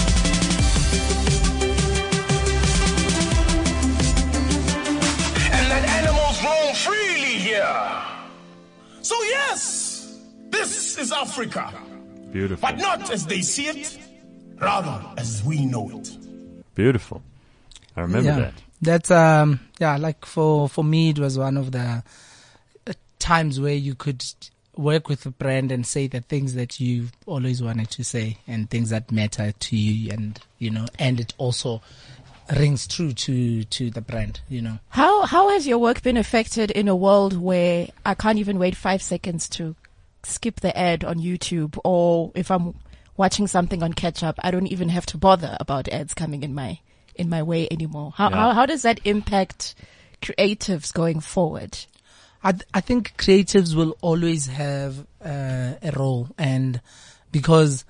And that animals roam freely here. So yes, this is Africa. Beautiful. But not as they see it, rather as we know it. Beautiful. I remember yeah. that. That's um yeah, like for for me it was one of the uh, times where you could work with a brand and say the things that you've always wanted to say and things that matter to you, and you know, and it also rings true to to the brand, you know. How how has your work been affected in a world where I can't even wait five seconds to skip the ad on YouTube, or if I'm watching something on catch up, I don't even have to bother about ads coming in my in my way anymore? How Yeah. how, how does that impact creatives going forward? I th- I think creatives will always have uh, a role, and because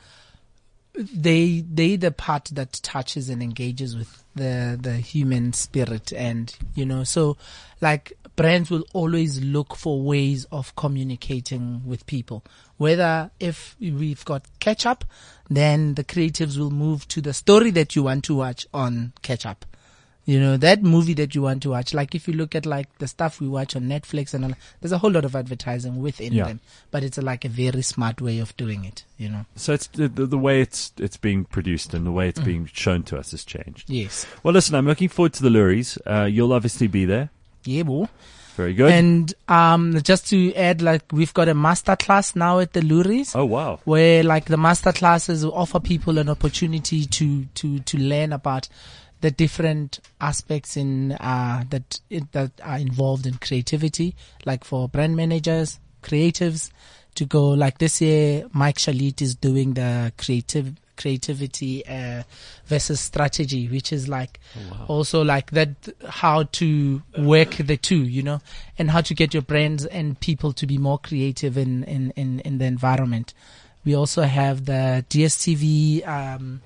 they they the part that touches and engages with the the human spirit, and you know, so like brands will always look for ways of communicating with people. Whether if we've got catch up, then the creatives will move to the story that you want to watch on catch up. You know, that movie that you want to watch. Like if you look at like the stuff we watch on Netflix and all, there's a whole lot of advertising within Yeah. them, but it's a, like a very smart way of doing it, you know. So it's the, the, the way it's it's being produced and the way it's being shown to us has changed. Yes. Well, listen, I'm looking forward to the Luries. Uh, you'll obviously be there. Yeah, boy. Very good. And um, just to add, like we've got a master class now at the Luries. Oh, wow. Where like the master classes offer people an opportunity to to to learn about the different aspects in uh that that are involved in creativity, like for brand managers, creatives, to go like this year. Mike Shalit is doing the creative creativity uh versus strategy, which is like also like that, how to work the two, you know, and how to get your brands and people to be more creative in in in, in the environment. We also have the D S T V um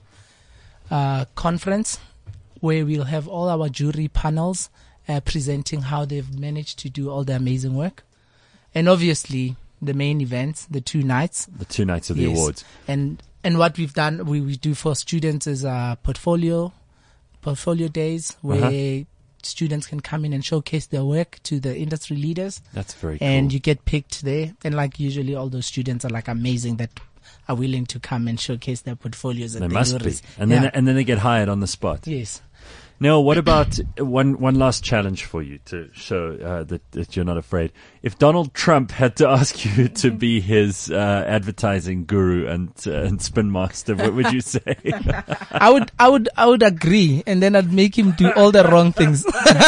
uh conference, where we'll have all our jury panels uh, presenting how they've managed to do all the amazing work. And obviously, the main events, the two nights. The two nights of the Yes. awards. And and what we've done, we, we do for students is uh, portfolio, portfolio days, where Uh-huh. students can come in and showcase their work to the industry leaders. That's very And cool. you get picked there. And like usually all those students are like amazing that are willing to come and showcase their portfolios. At They the must be. Luries. And then Yeah. and then they get hired on the spot. Yes. Now, what about one one last challenge for you to show uh, that, that you're not afraid? If Donald Trump had to ask you to be his uh, advertising guru and uh, and spin master, what would you say? I would, I would, I would agree, and then I'd make him do all the wrong things.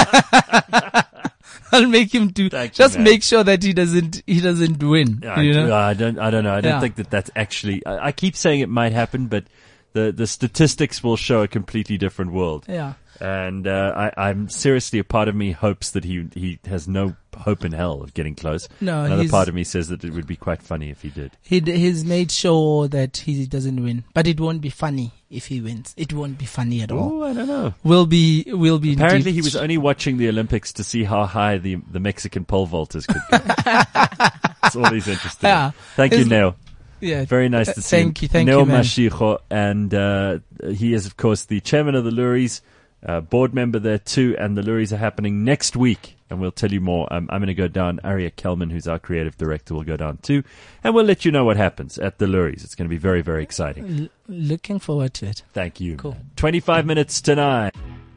I'll make him do. Thank you, just man. make sure that he doesn't, he doesn't win. I, you know? I don't. I don't know. I don't Yeah. think that that's actually. I, I keep saying it might happen, but the the statistics will show a completely different world. Yeah. And uh, I, I'm seriously, a part of me hopes that he he has no hope in hell of getting close. No, Another he's- part of me says that it would be quite funny if he did. He d- he's made sure that he doesn't win, but it won't be funny if he wins. It won't be funny at all. Oh, I don't know. We'll be, we'll be. Apparently, deep- he was only watching the Olympics to see how high the the Mexican pole vaulters could go. That's all he's interested Yeah. in. Thank you, His- Neo. Yeah. Very nice Uh, to see thank him. you, thank Neo you, man. Mashiko, and uh, he is, of course, the chairman of the Luries, uh, board member there too, and the Luries are happening next week, and we'll tell you more. Um, I'm going to go down. Aria Kelman, who's our creative director, will go down too, and we'll let you know what happens at the Luries. It's going to be very, very exciting. L- looking forward to it. Thank you. Cool. Man. twenty-five minutes to nine.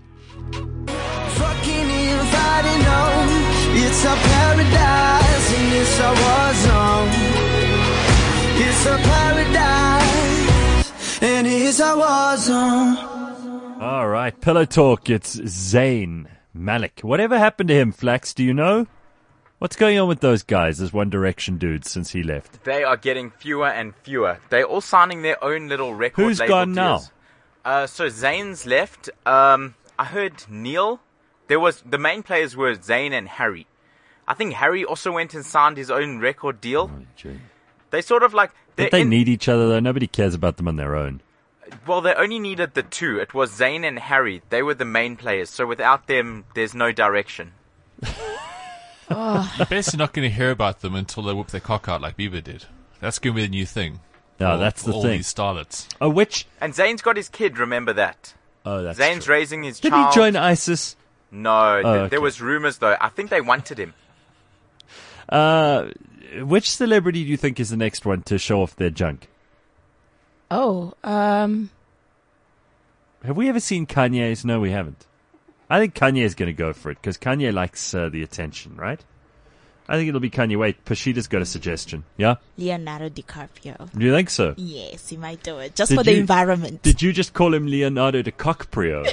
Fucking inviting home. It's a paradise and it's a war zone. It's a paradise and it's a war zone. All right, Pillow Talk. It's Zayn Malik. Whatever happened to him, Flax? Do you know? What's going on with those guys, those One Direction dudes, since he left? They are getting fewer and fewer. They're all signing their own little record Who's label gone now? deals. Uh, so Zayn's left. Um, I heard Neil. There was the main players were Zayn and Harry. I think Harry also went and signed his own record deal. Oh, gee. They sort of like But they're they in- need each other, though. Nobody cares about them on their own. Well, they only needed the two. It was Zayn and Harry. They were the main players. So without them, there's no direction. You're basically not going to hear about them until they whip their cock out like Bieber did. That's going to be the new thing. No, for- that's for the all thing. these starlets. Oh, which? And Zayn's got his kid. Remember that. Oh, that's Zayn's true. raising his Did child. he join ISIS? No, Oh, th- okay. there was rumors though. I think they wanted him. Uh, which celebrity do you think is the next one to show off their junk? Oh, um, Have we ever seen Kanye's? No, we haven't. I think Kanye's going to go for it because Kanye likes uh, the attention, right? I think it'll be Kanye. Wait, Pashita's got a suggestion. Yeah? Leonardo DiCaprio. Do you think so? Yes, he might do it. Just Did for the you- environment. Did you just call him Leonardo DiCaprio?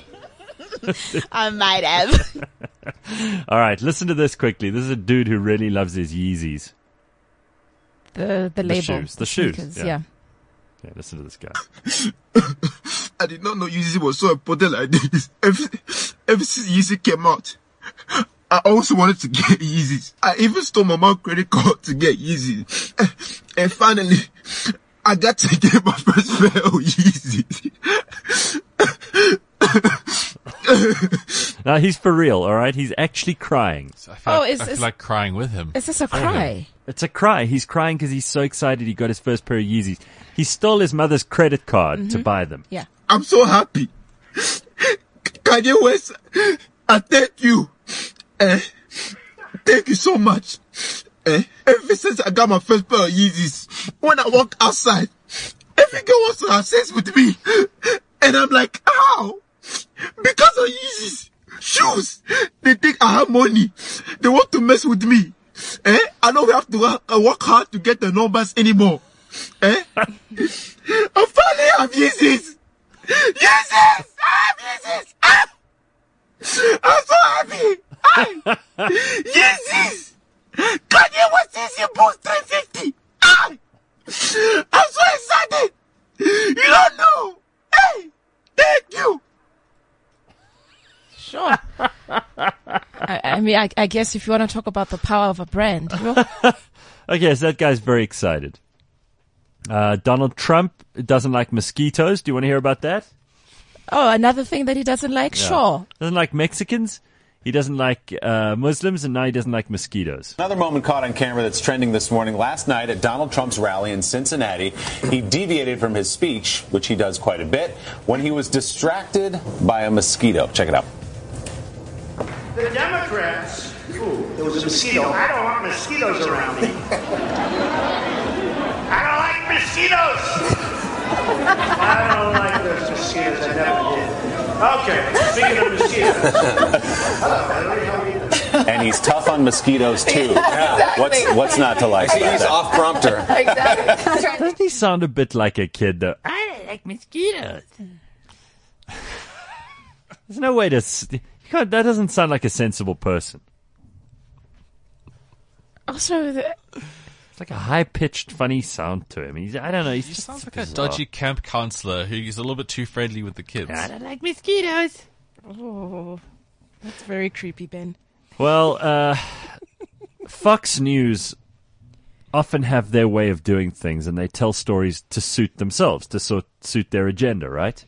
I might have. All right, listen to this quickly. This is a dude who really loves his Yeezys. The the The label. shoes, the shoes, sneakers, yeah. yeah. Okay, listen to this guy. I did not know Yeezy was so important like this. Ever, ever since Yeezy came out, I also wanted to get Yeezys. I even stole my mom's credit card to get Yeezys. And finally, I got to get my first pair of Yeezys. Now, he's for real, all right? He's actually crying. I feel, Oh, like, is- I feel is- like crying with him. Is this a For him. cry? It's a cry. He's crying because he's so excited he got his first pair of Yeezys. He stole his mother's credit card to buy them. Yeah. I'm so happy. Kanye West, I thank you. Eh? Thank you so much. Eh? Ever since I got my first pair of Yeezys, when I walk outside, every girl wants to have sex with me. And I'm like, ow! Because of Yeezys, shoes, they think I have money. They want to mess with me. Eh? I don't have to uh, work hard to get the numbers anymore. Eh? I finally have Yeezys! Yeezys! I have Yeezys! Ah! I'm so happy! Ah! Yeezys! Kanye West Yeezy Boost three fifty! Ah! I'm so excited! You don't know! Hey! Thank you! Sure. I, I mean, I, I guess if you want to talk about the power of a brand, you know? Okay, so that guy's very excited. Uh, Donald Trump doesn't like mosquitoes. Do you want to hear about that? Oh, another thing that he doesn't like? Yeah. Sure. Doesn't like Mexicans. He doesn't like uh, Muslims, and now he doesn't like mosquitoes. Another moment caught on camera that's trending this morning. Last night at Donald Trump's rally in Cincinnati, he deviated from his speech, which he does quite a bit, when he was distracted by a mosquito. Check it out. The Democrats, ooh, there was a mosquito. I don't want mosquitoes around me. I don't like mosquitoes. I don't like those mosquitoes. I never did. Okay, speaking of mosquitoes. Hello, Hillary. How are you? And he's tough on mosquitoes, too. Exactly. What's what's not to like I see about he's that? off prompter. Exactly. Doesn't he sound a bit like a kid, though? I don't like mosquitoes. There's no way to... s- you can't- That doesn't sound like a sensible person. Also, the, It's like a high-pitched, funny sound to him. He's, I don't know. He's He just sounds like bizarre. a dodgy camp counselor who's a little bit too friendly with the kids. I don't like mosquitoes. oh, that's very creepy, Ben. Well, uh, Fox News often have their way of doing things, and they tell stories to suit themselves, to sort suit their agenda, right?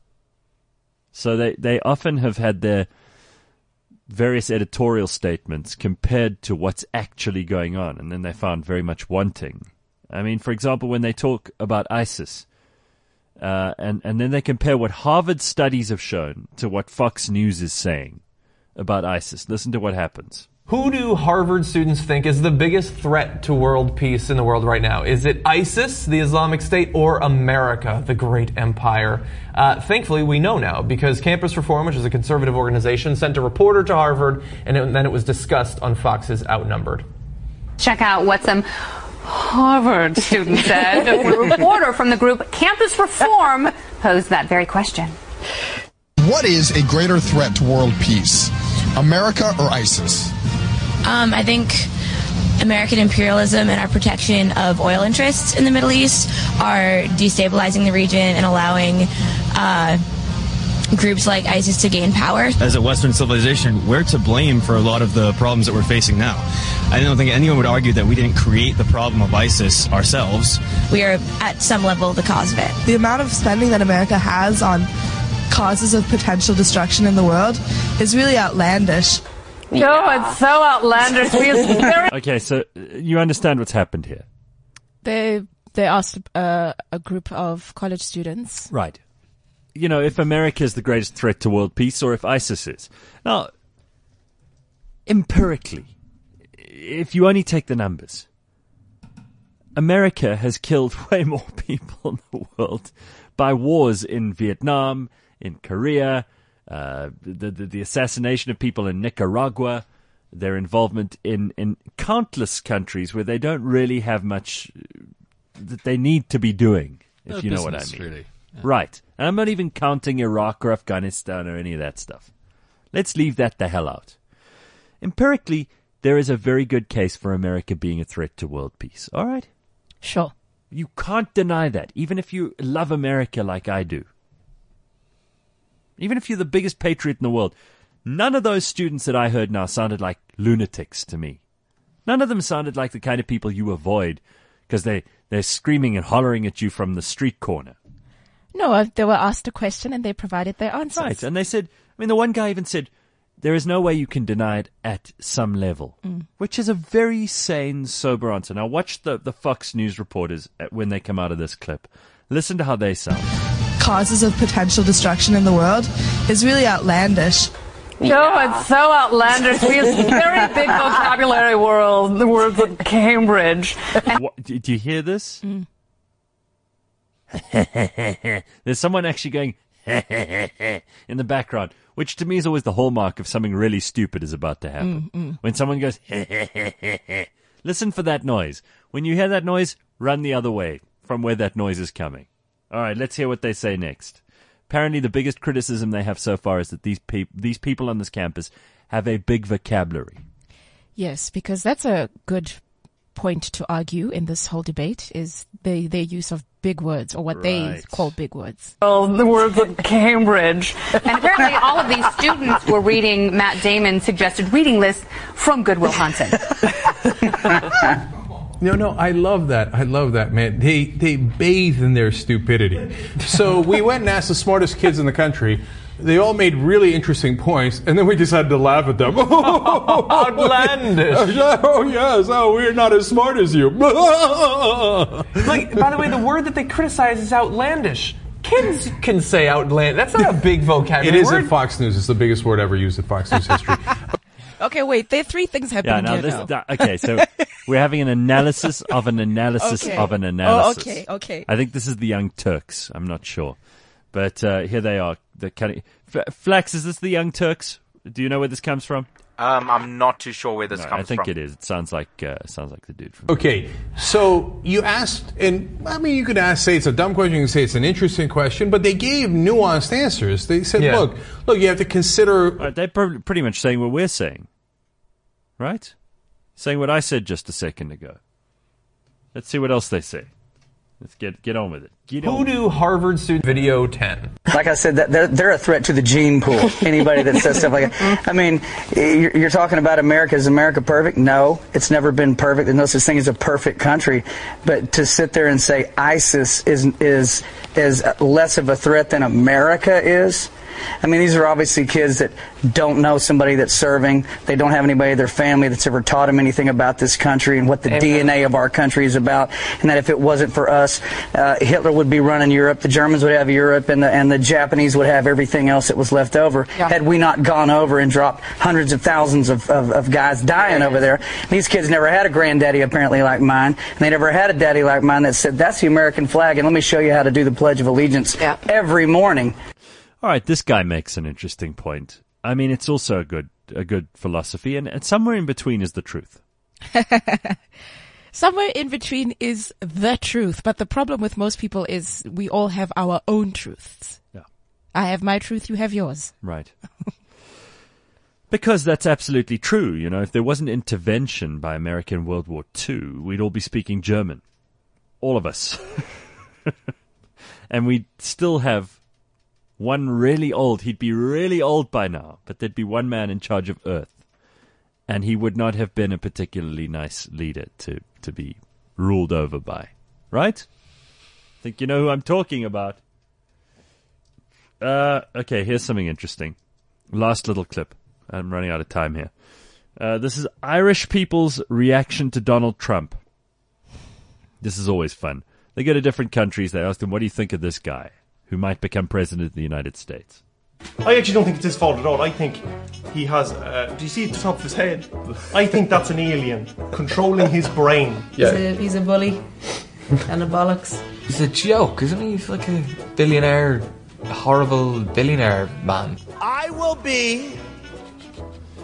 So they, they often have had their various editorial statements compared to what's actually going on, and then they found very much wanting. I mean, for example, when they talk about ISIS, uh, and, and then they compare what Harvard studies have shown to what Fox News is saying about ISIS. Listen to what happens. Who do Harvard students think is the biggest threat to world peace in the world right now? Is it ISIS, the Islamic State, or America, the great empire? Uh, thankfully, we know now, because Campus Reform, which is a conservative organization, sent a reporter to Harvard, and it, then it was discussed on Fox's Outnumbered. Check out what some Harvard student said. A reporter from the group Campus Reform posed that very question. What is a greater threat to world peace, America or ISIS? Um, I think American imperialism and our protection of oil interests in the Middle East are destabilizing the region and allowing uh, groups like ISIS to gain power. As a Western civilization, we're to blame for a lot of the problems that we're facing now. I don't think anyone would argue that we didn't create the problem of ISIS ourselves. We are, at some level, the cause of it. The amount of spending that America has on causes of potential destruction in the world is really outlandish. No, it's so outlandish. We are very Okay, so uh, you understand what's happened here. They they asked uh, a group of college students. Right. You know, if America is the greatest threat to world peace or if ISIS is. Now, empirically, if you only take the numbers, America has killed way more people in the world by wars in Vietnam, in Korea, uh, the, the, the assassination of people in Nicaragua. their involvement in, in countless countries where they don't really have much that they need to be doing, if No you know business, what I mean. really. Yeah. Right. And I'm not even counting Iraq or Afghanistan or any of that stuff. Let's leave that the hell out. Empirically, there is a very good case for America being a threat to world peace. All right? Sure. You can't deny that, even if you love America like I do. Even if you're the biggest patriot in the world. None of those students that I heard now sounded like lunatics to me. None of them sounded like the kind of people you avoid because they, they're screaming and hollering at you from the street corner. No, uh, they were asked a question and they provided their answers. Right, and they said, I mean, the one guy even said, there is no way you can deny it at some level, Mm. which is a very sane, sober answer. Now, watch the, the Fox News reporters at, when they come out of this clip. Listen to how they sound. Causes of potential destruction in the world is really outlandish. No, it's so outlandish. We have very big vocabulary world, the words of Cambridge. What, do do you hear this? Mm. There's someone actually going in the background, which to me is always the hallmark of something really stupid is about to happen. Mm, mm. When someone goes, listen for that noise. When you hear that noise, run the other way from where that noise is coming. All right, let's hear what they say next. Apparently, the biggest criticism they have so far is that these pe- these people on this campus have a big vocabulary. Yes, because that's a good point to argue in this whole debate is the, their use of big words, or what they Right. call big words. Oh, the words of Cambridge. And apparently all of these students were reading Matt Damon's suggested reading list from Goodwill Hunting. No, no, I love that. I love that, man. They they bathe in their stupidity. So we went and asked the smartest kids in the country. They all made really interesting points, and then we decided to laugh at them. Outlandish. Oh, yes. Oh, we're not as smart as you. Like, by the way, the word that they criticize is outlandish. Kids can say outlandish. That's not a big vocabulary It is word. at Fox News. It's the biggest word ever used at Fox News history. Okay, wait, there are three things Yeah, happening now here this, now. that- okay, so we're having an analysis of an analysis Okay. of an Oh, analysis. okay, okay. I think this is the Young Turks. I'm not sure. But uh, here they are. The kind of, F- Flax, is this the Young Turks? Do you know where this comes from? Um, I'm not too sure where this No, comes I think from. it is. It sounds like uh, sounds like the dude from. Okay, so you asked, and I mean, you could ask, say it's a dumb question, you could say it's an interesting question, but they gave nuanced answers. They said, Yeah. look, look, you have to consider. Right, they're prob- pretty much saying what we're saying, right? Saying what I said just a second ago. Let's see what else they say. Let's get get on with it. Get Who on. do Harvard students? Video ten. Like I said, that they're, they're a threat to the gene pool. Anybody that says stuff like that. I mean, you're, you're talking about America. Is America perfect? No, it's never been perfect. There's no such thing as a perfect country. But to sit there and say ISIS is is is less of a threat than America is. I mean, these are obviously kids that don't know somebody that's serving. They don't have anybody in their family that's ever taught them anything about this country and what the Amen. D N A of our country is about. And that if it wasn't for us, uh, Hitler would be running Europe, the Germans would have Europe, and the, and the Japanese would have everything else that was left over. Had we not gone over and dropped hundreds of thousands of, of, of guys dying over there. These kids never had a granddaddy apparently like mine. And they never had a daddy like mine that said, that's the American flag, and let me show you how to do the Pledge of Allegiance every morning. All right, this guy makes an interesting point. I mean, it's also a good a good philosophy, and, and somewhere in between is the truth. Somewhere in between is the truth, but the problem with most people is we all have our own truths. Yeah. I have my truth, you have yours. Right. Because that's absolutely true. You know, if there wasn't intervention by America in World War Two, we'd all be speaking German. All of us. And we'd still have one really old, he'd be really old by now, but there'd be one man in charge of Earth. And he would not have been a particularly nice leader to, to be ruled over by. Right? Think you know who I'm talking about. Uh, okay, here's something interesting. Last little clip. I'm running out of time here. Uh, this is Irish people's reaction to Donald Trump. This is always fun. They go to different countries. They ask them, what do you think of this guy who might become president of the United States? I actually don't think it's his fault at all. I think he has. Uh, do you see the top of his head? I think that's an alien controlling his brain. He's, a, he's a bully and a bollocks. He's a joke, isn't he? He's like a billionaire, a horrible billionaire man. I will be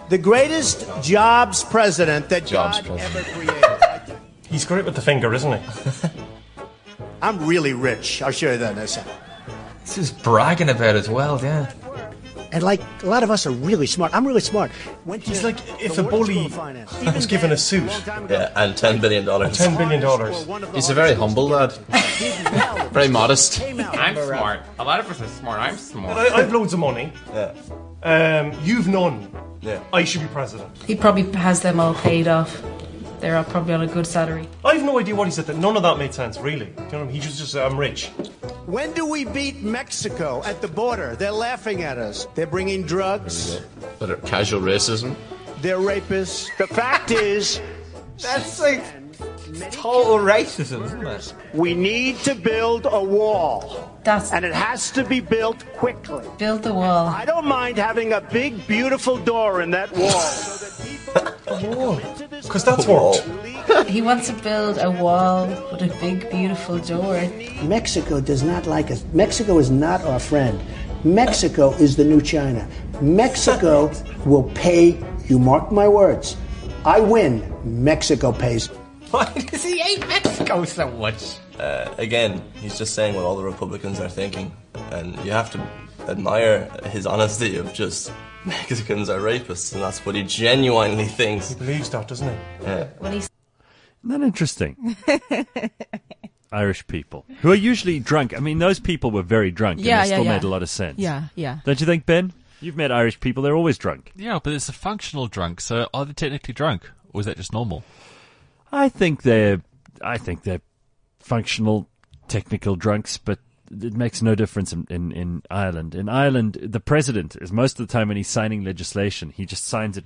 The greatest jobs president that Jobs God president. ever created. He's great with the finger, isn't he? I'm really rich. I'll show you that in a second. This is bragging about as well, yeah. And like a lot of us are really smart. I'm really smart. Went to He's like if the a Wharton bully School of Finance. was given a suit. Yeah, and ten billion dollars. ten billion dollars. He's a very humble lad. Very modest. I'm smart. A lot of us are smart. I'm smart. I, I've loads of money. Yeah. Um, you've none. Yeah. I should be president. He probably has them all paid off. They're all probably on a good salary. I have no idea what he said. That none of that made sense, really. Do you know what I mean? He just just said, I'm rich. When do we beat Mexico at the border? They're laughing at us. They're bringing drugs. But casual racism. They're rapists. The fact is, That's like total racism, isn't it? we need to build a wall. That's And it has to be built quickly. build the wall. I don't mind having a big, beautiful door in that wall. so that people Because that's worked. He wants to build a wall with a big, beautiful door. Mexico does not like us. Mexico is not our friend. Mexico is the new China. Mexico will pay, you mark my words. I win, Mexico pays. Why does he hate Mexico so much? Uh, again, he's just saying what all the Republicans are thinking. And you have to admire his honesty of just Mexicans are rapists, and that's what he genuinely thinks. He believes that, doesn't he? Yeah. When he's Isn't that interesting? Irish people who are usually drunk. I mean, those people were very drunk, Yeah, and they yeah, still yeah. made a lot of sense. Yeah, yeah. Don't you think, Ben? You've met Irish people; they're always drunk. Yeah, but it's a functional drunk, so are they technically drunk? Or is that just normal? I think they're, I think they're functional, technical drunks, but it makes no difference in, in, in Ireland. In Ireland, the president is most of the time when he's signing legislation, he just signs it,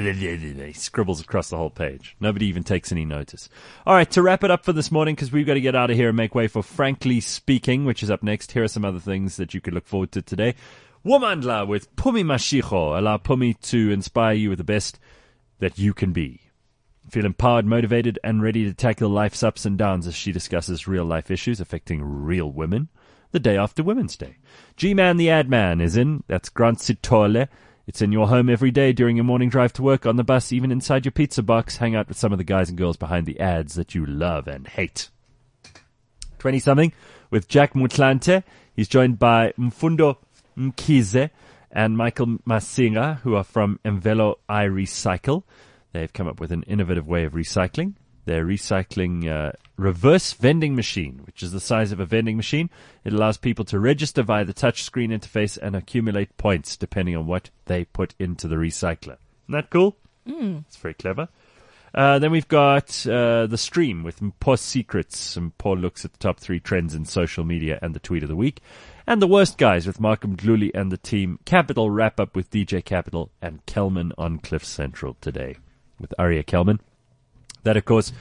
he scribbles across the whole page. Nobody even takes any notice. All right, to wrap it up for this morning, because we've got to get out of here and make way for Frankly Speaking, which is up next. Here are some other things that you could look forward to today. Womandla with Pumi Mashicho. Allow Pumi to inspire you with the best that you can be. Feel empowered, motivated, and ready to tackle life's ups and downs as she discusses real-life issues affecting real women the day after Women's Day. G-Man the Ad Man is in. That's Grant Sitole. It's in your home every day during your morning drive to work, on the bus, even inside your pizza box. Hang out with some of the guys and girls behind the ads that you love and hate. twenty-something with Jack Mutlante. He's joined by Mfundo Mkize and Michael Masinga, who are from Envelo I Recycle. They've come up with an innovative way of recycling. They're recycling uh, reverse vending machine, which is the size of a vending machine. It allows people to register via the touchscreen interface and accumulate points depending on what they put into the recycler. Isn't that cool? Mm. It's very clever. Uh, then we've got uh, The Stream with Paul's Secrets, and Paul looks at the top three trends in social media and the tweet of the week. And The Worst Guys with Markham Gluli and the team. Capital wrap-up with D J Capital and Kelman on Cliff Central today with Aria Kelman. That, of course,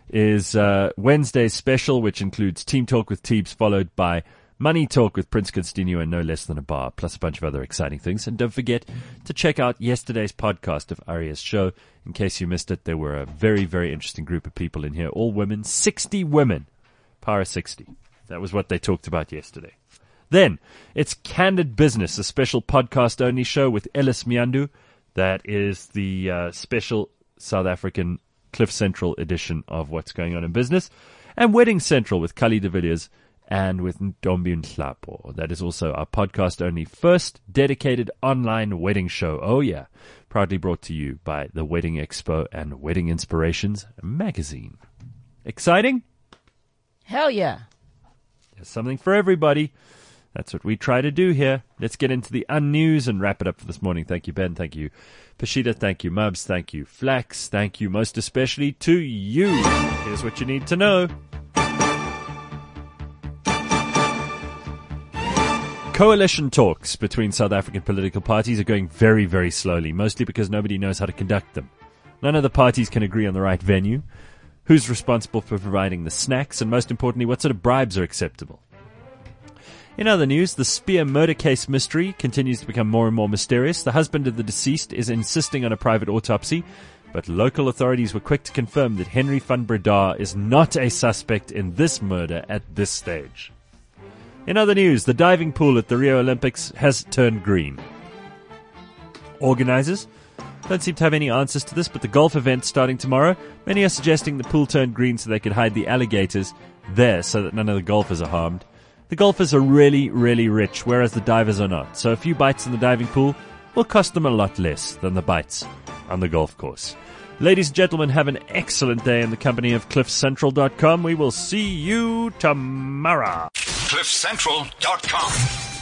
is uh, Wednesday's special, which includes Team Talk with Teebs, followed by Money Talk with Prince Constantino and No Less Than a Bar, plus a bunch of other exciting things. And don't forget to check out yesterday's podcast of Aria's show. In case you missed it, there were a very, very interesting group of people in here, all women, sixty women, Para sixty. That was what they talked about yesterday. Then, it's Candid Business, a special podcast-only show with Ellis Miandu. That is the uh, special South African Cliff Central edition of What's Going On in Business. And Wedding Central with Kali de Villiers and with Ndombi Nhlapo. That is also our podcast-only first dedicated online wedding show. Oh, yeah. Proudly brought to you by the Wedding Expo and Wedding Inspirations magazine. Exciting? Hell yeah. There's something for everybody. That's what we try to do here. Let's get into the unnews and wrap it up for this morning. Thank you, Ben. Thank you, Pashida. Thank you, Mubs. Thank you, Flax. Thank you most especially to you. Here's what you need to know. Coalition talks between South African political parties are going very, very slowly, mostly because nobody knows how to conduct them. None of the parties can agree on the right venue, who's responsible for providing the snacks, and most importantly, what sort of bribes are acceptable. In other news, the Spear murder case mystery continues to become more and more mysterious. The husband of the deceased is insisting on a private autopsy, but local authorities were quick to confirm that Henry van Breda is not a suspect in this murder at this stage. In other news, the diving pool at the Rio Olympics has turned green. Organizers Don't seem to have any answers to this, but the golf event starting tomorrow, many are suggesting the pool turned green so they could hide the alligators there so that none of the golfers are harmed. The golfers are really, really rich, whereas the divers are not. So a few bites in the diving pool will cost them a lot less than the bites on the golf course. Ladies and gentlemen, have an excellent day in the company of cliff central dot com. We will see you tomorrow. cliff central dot com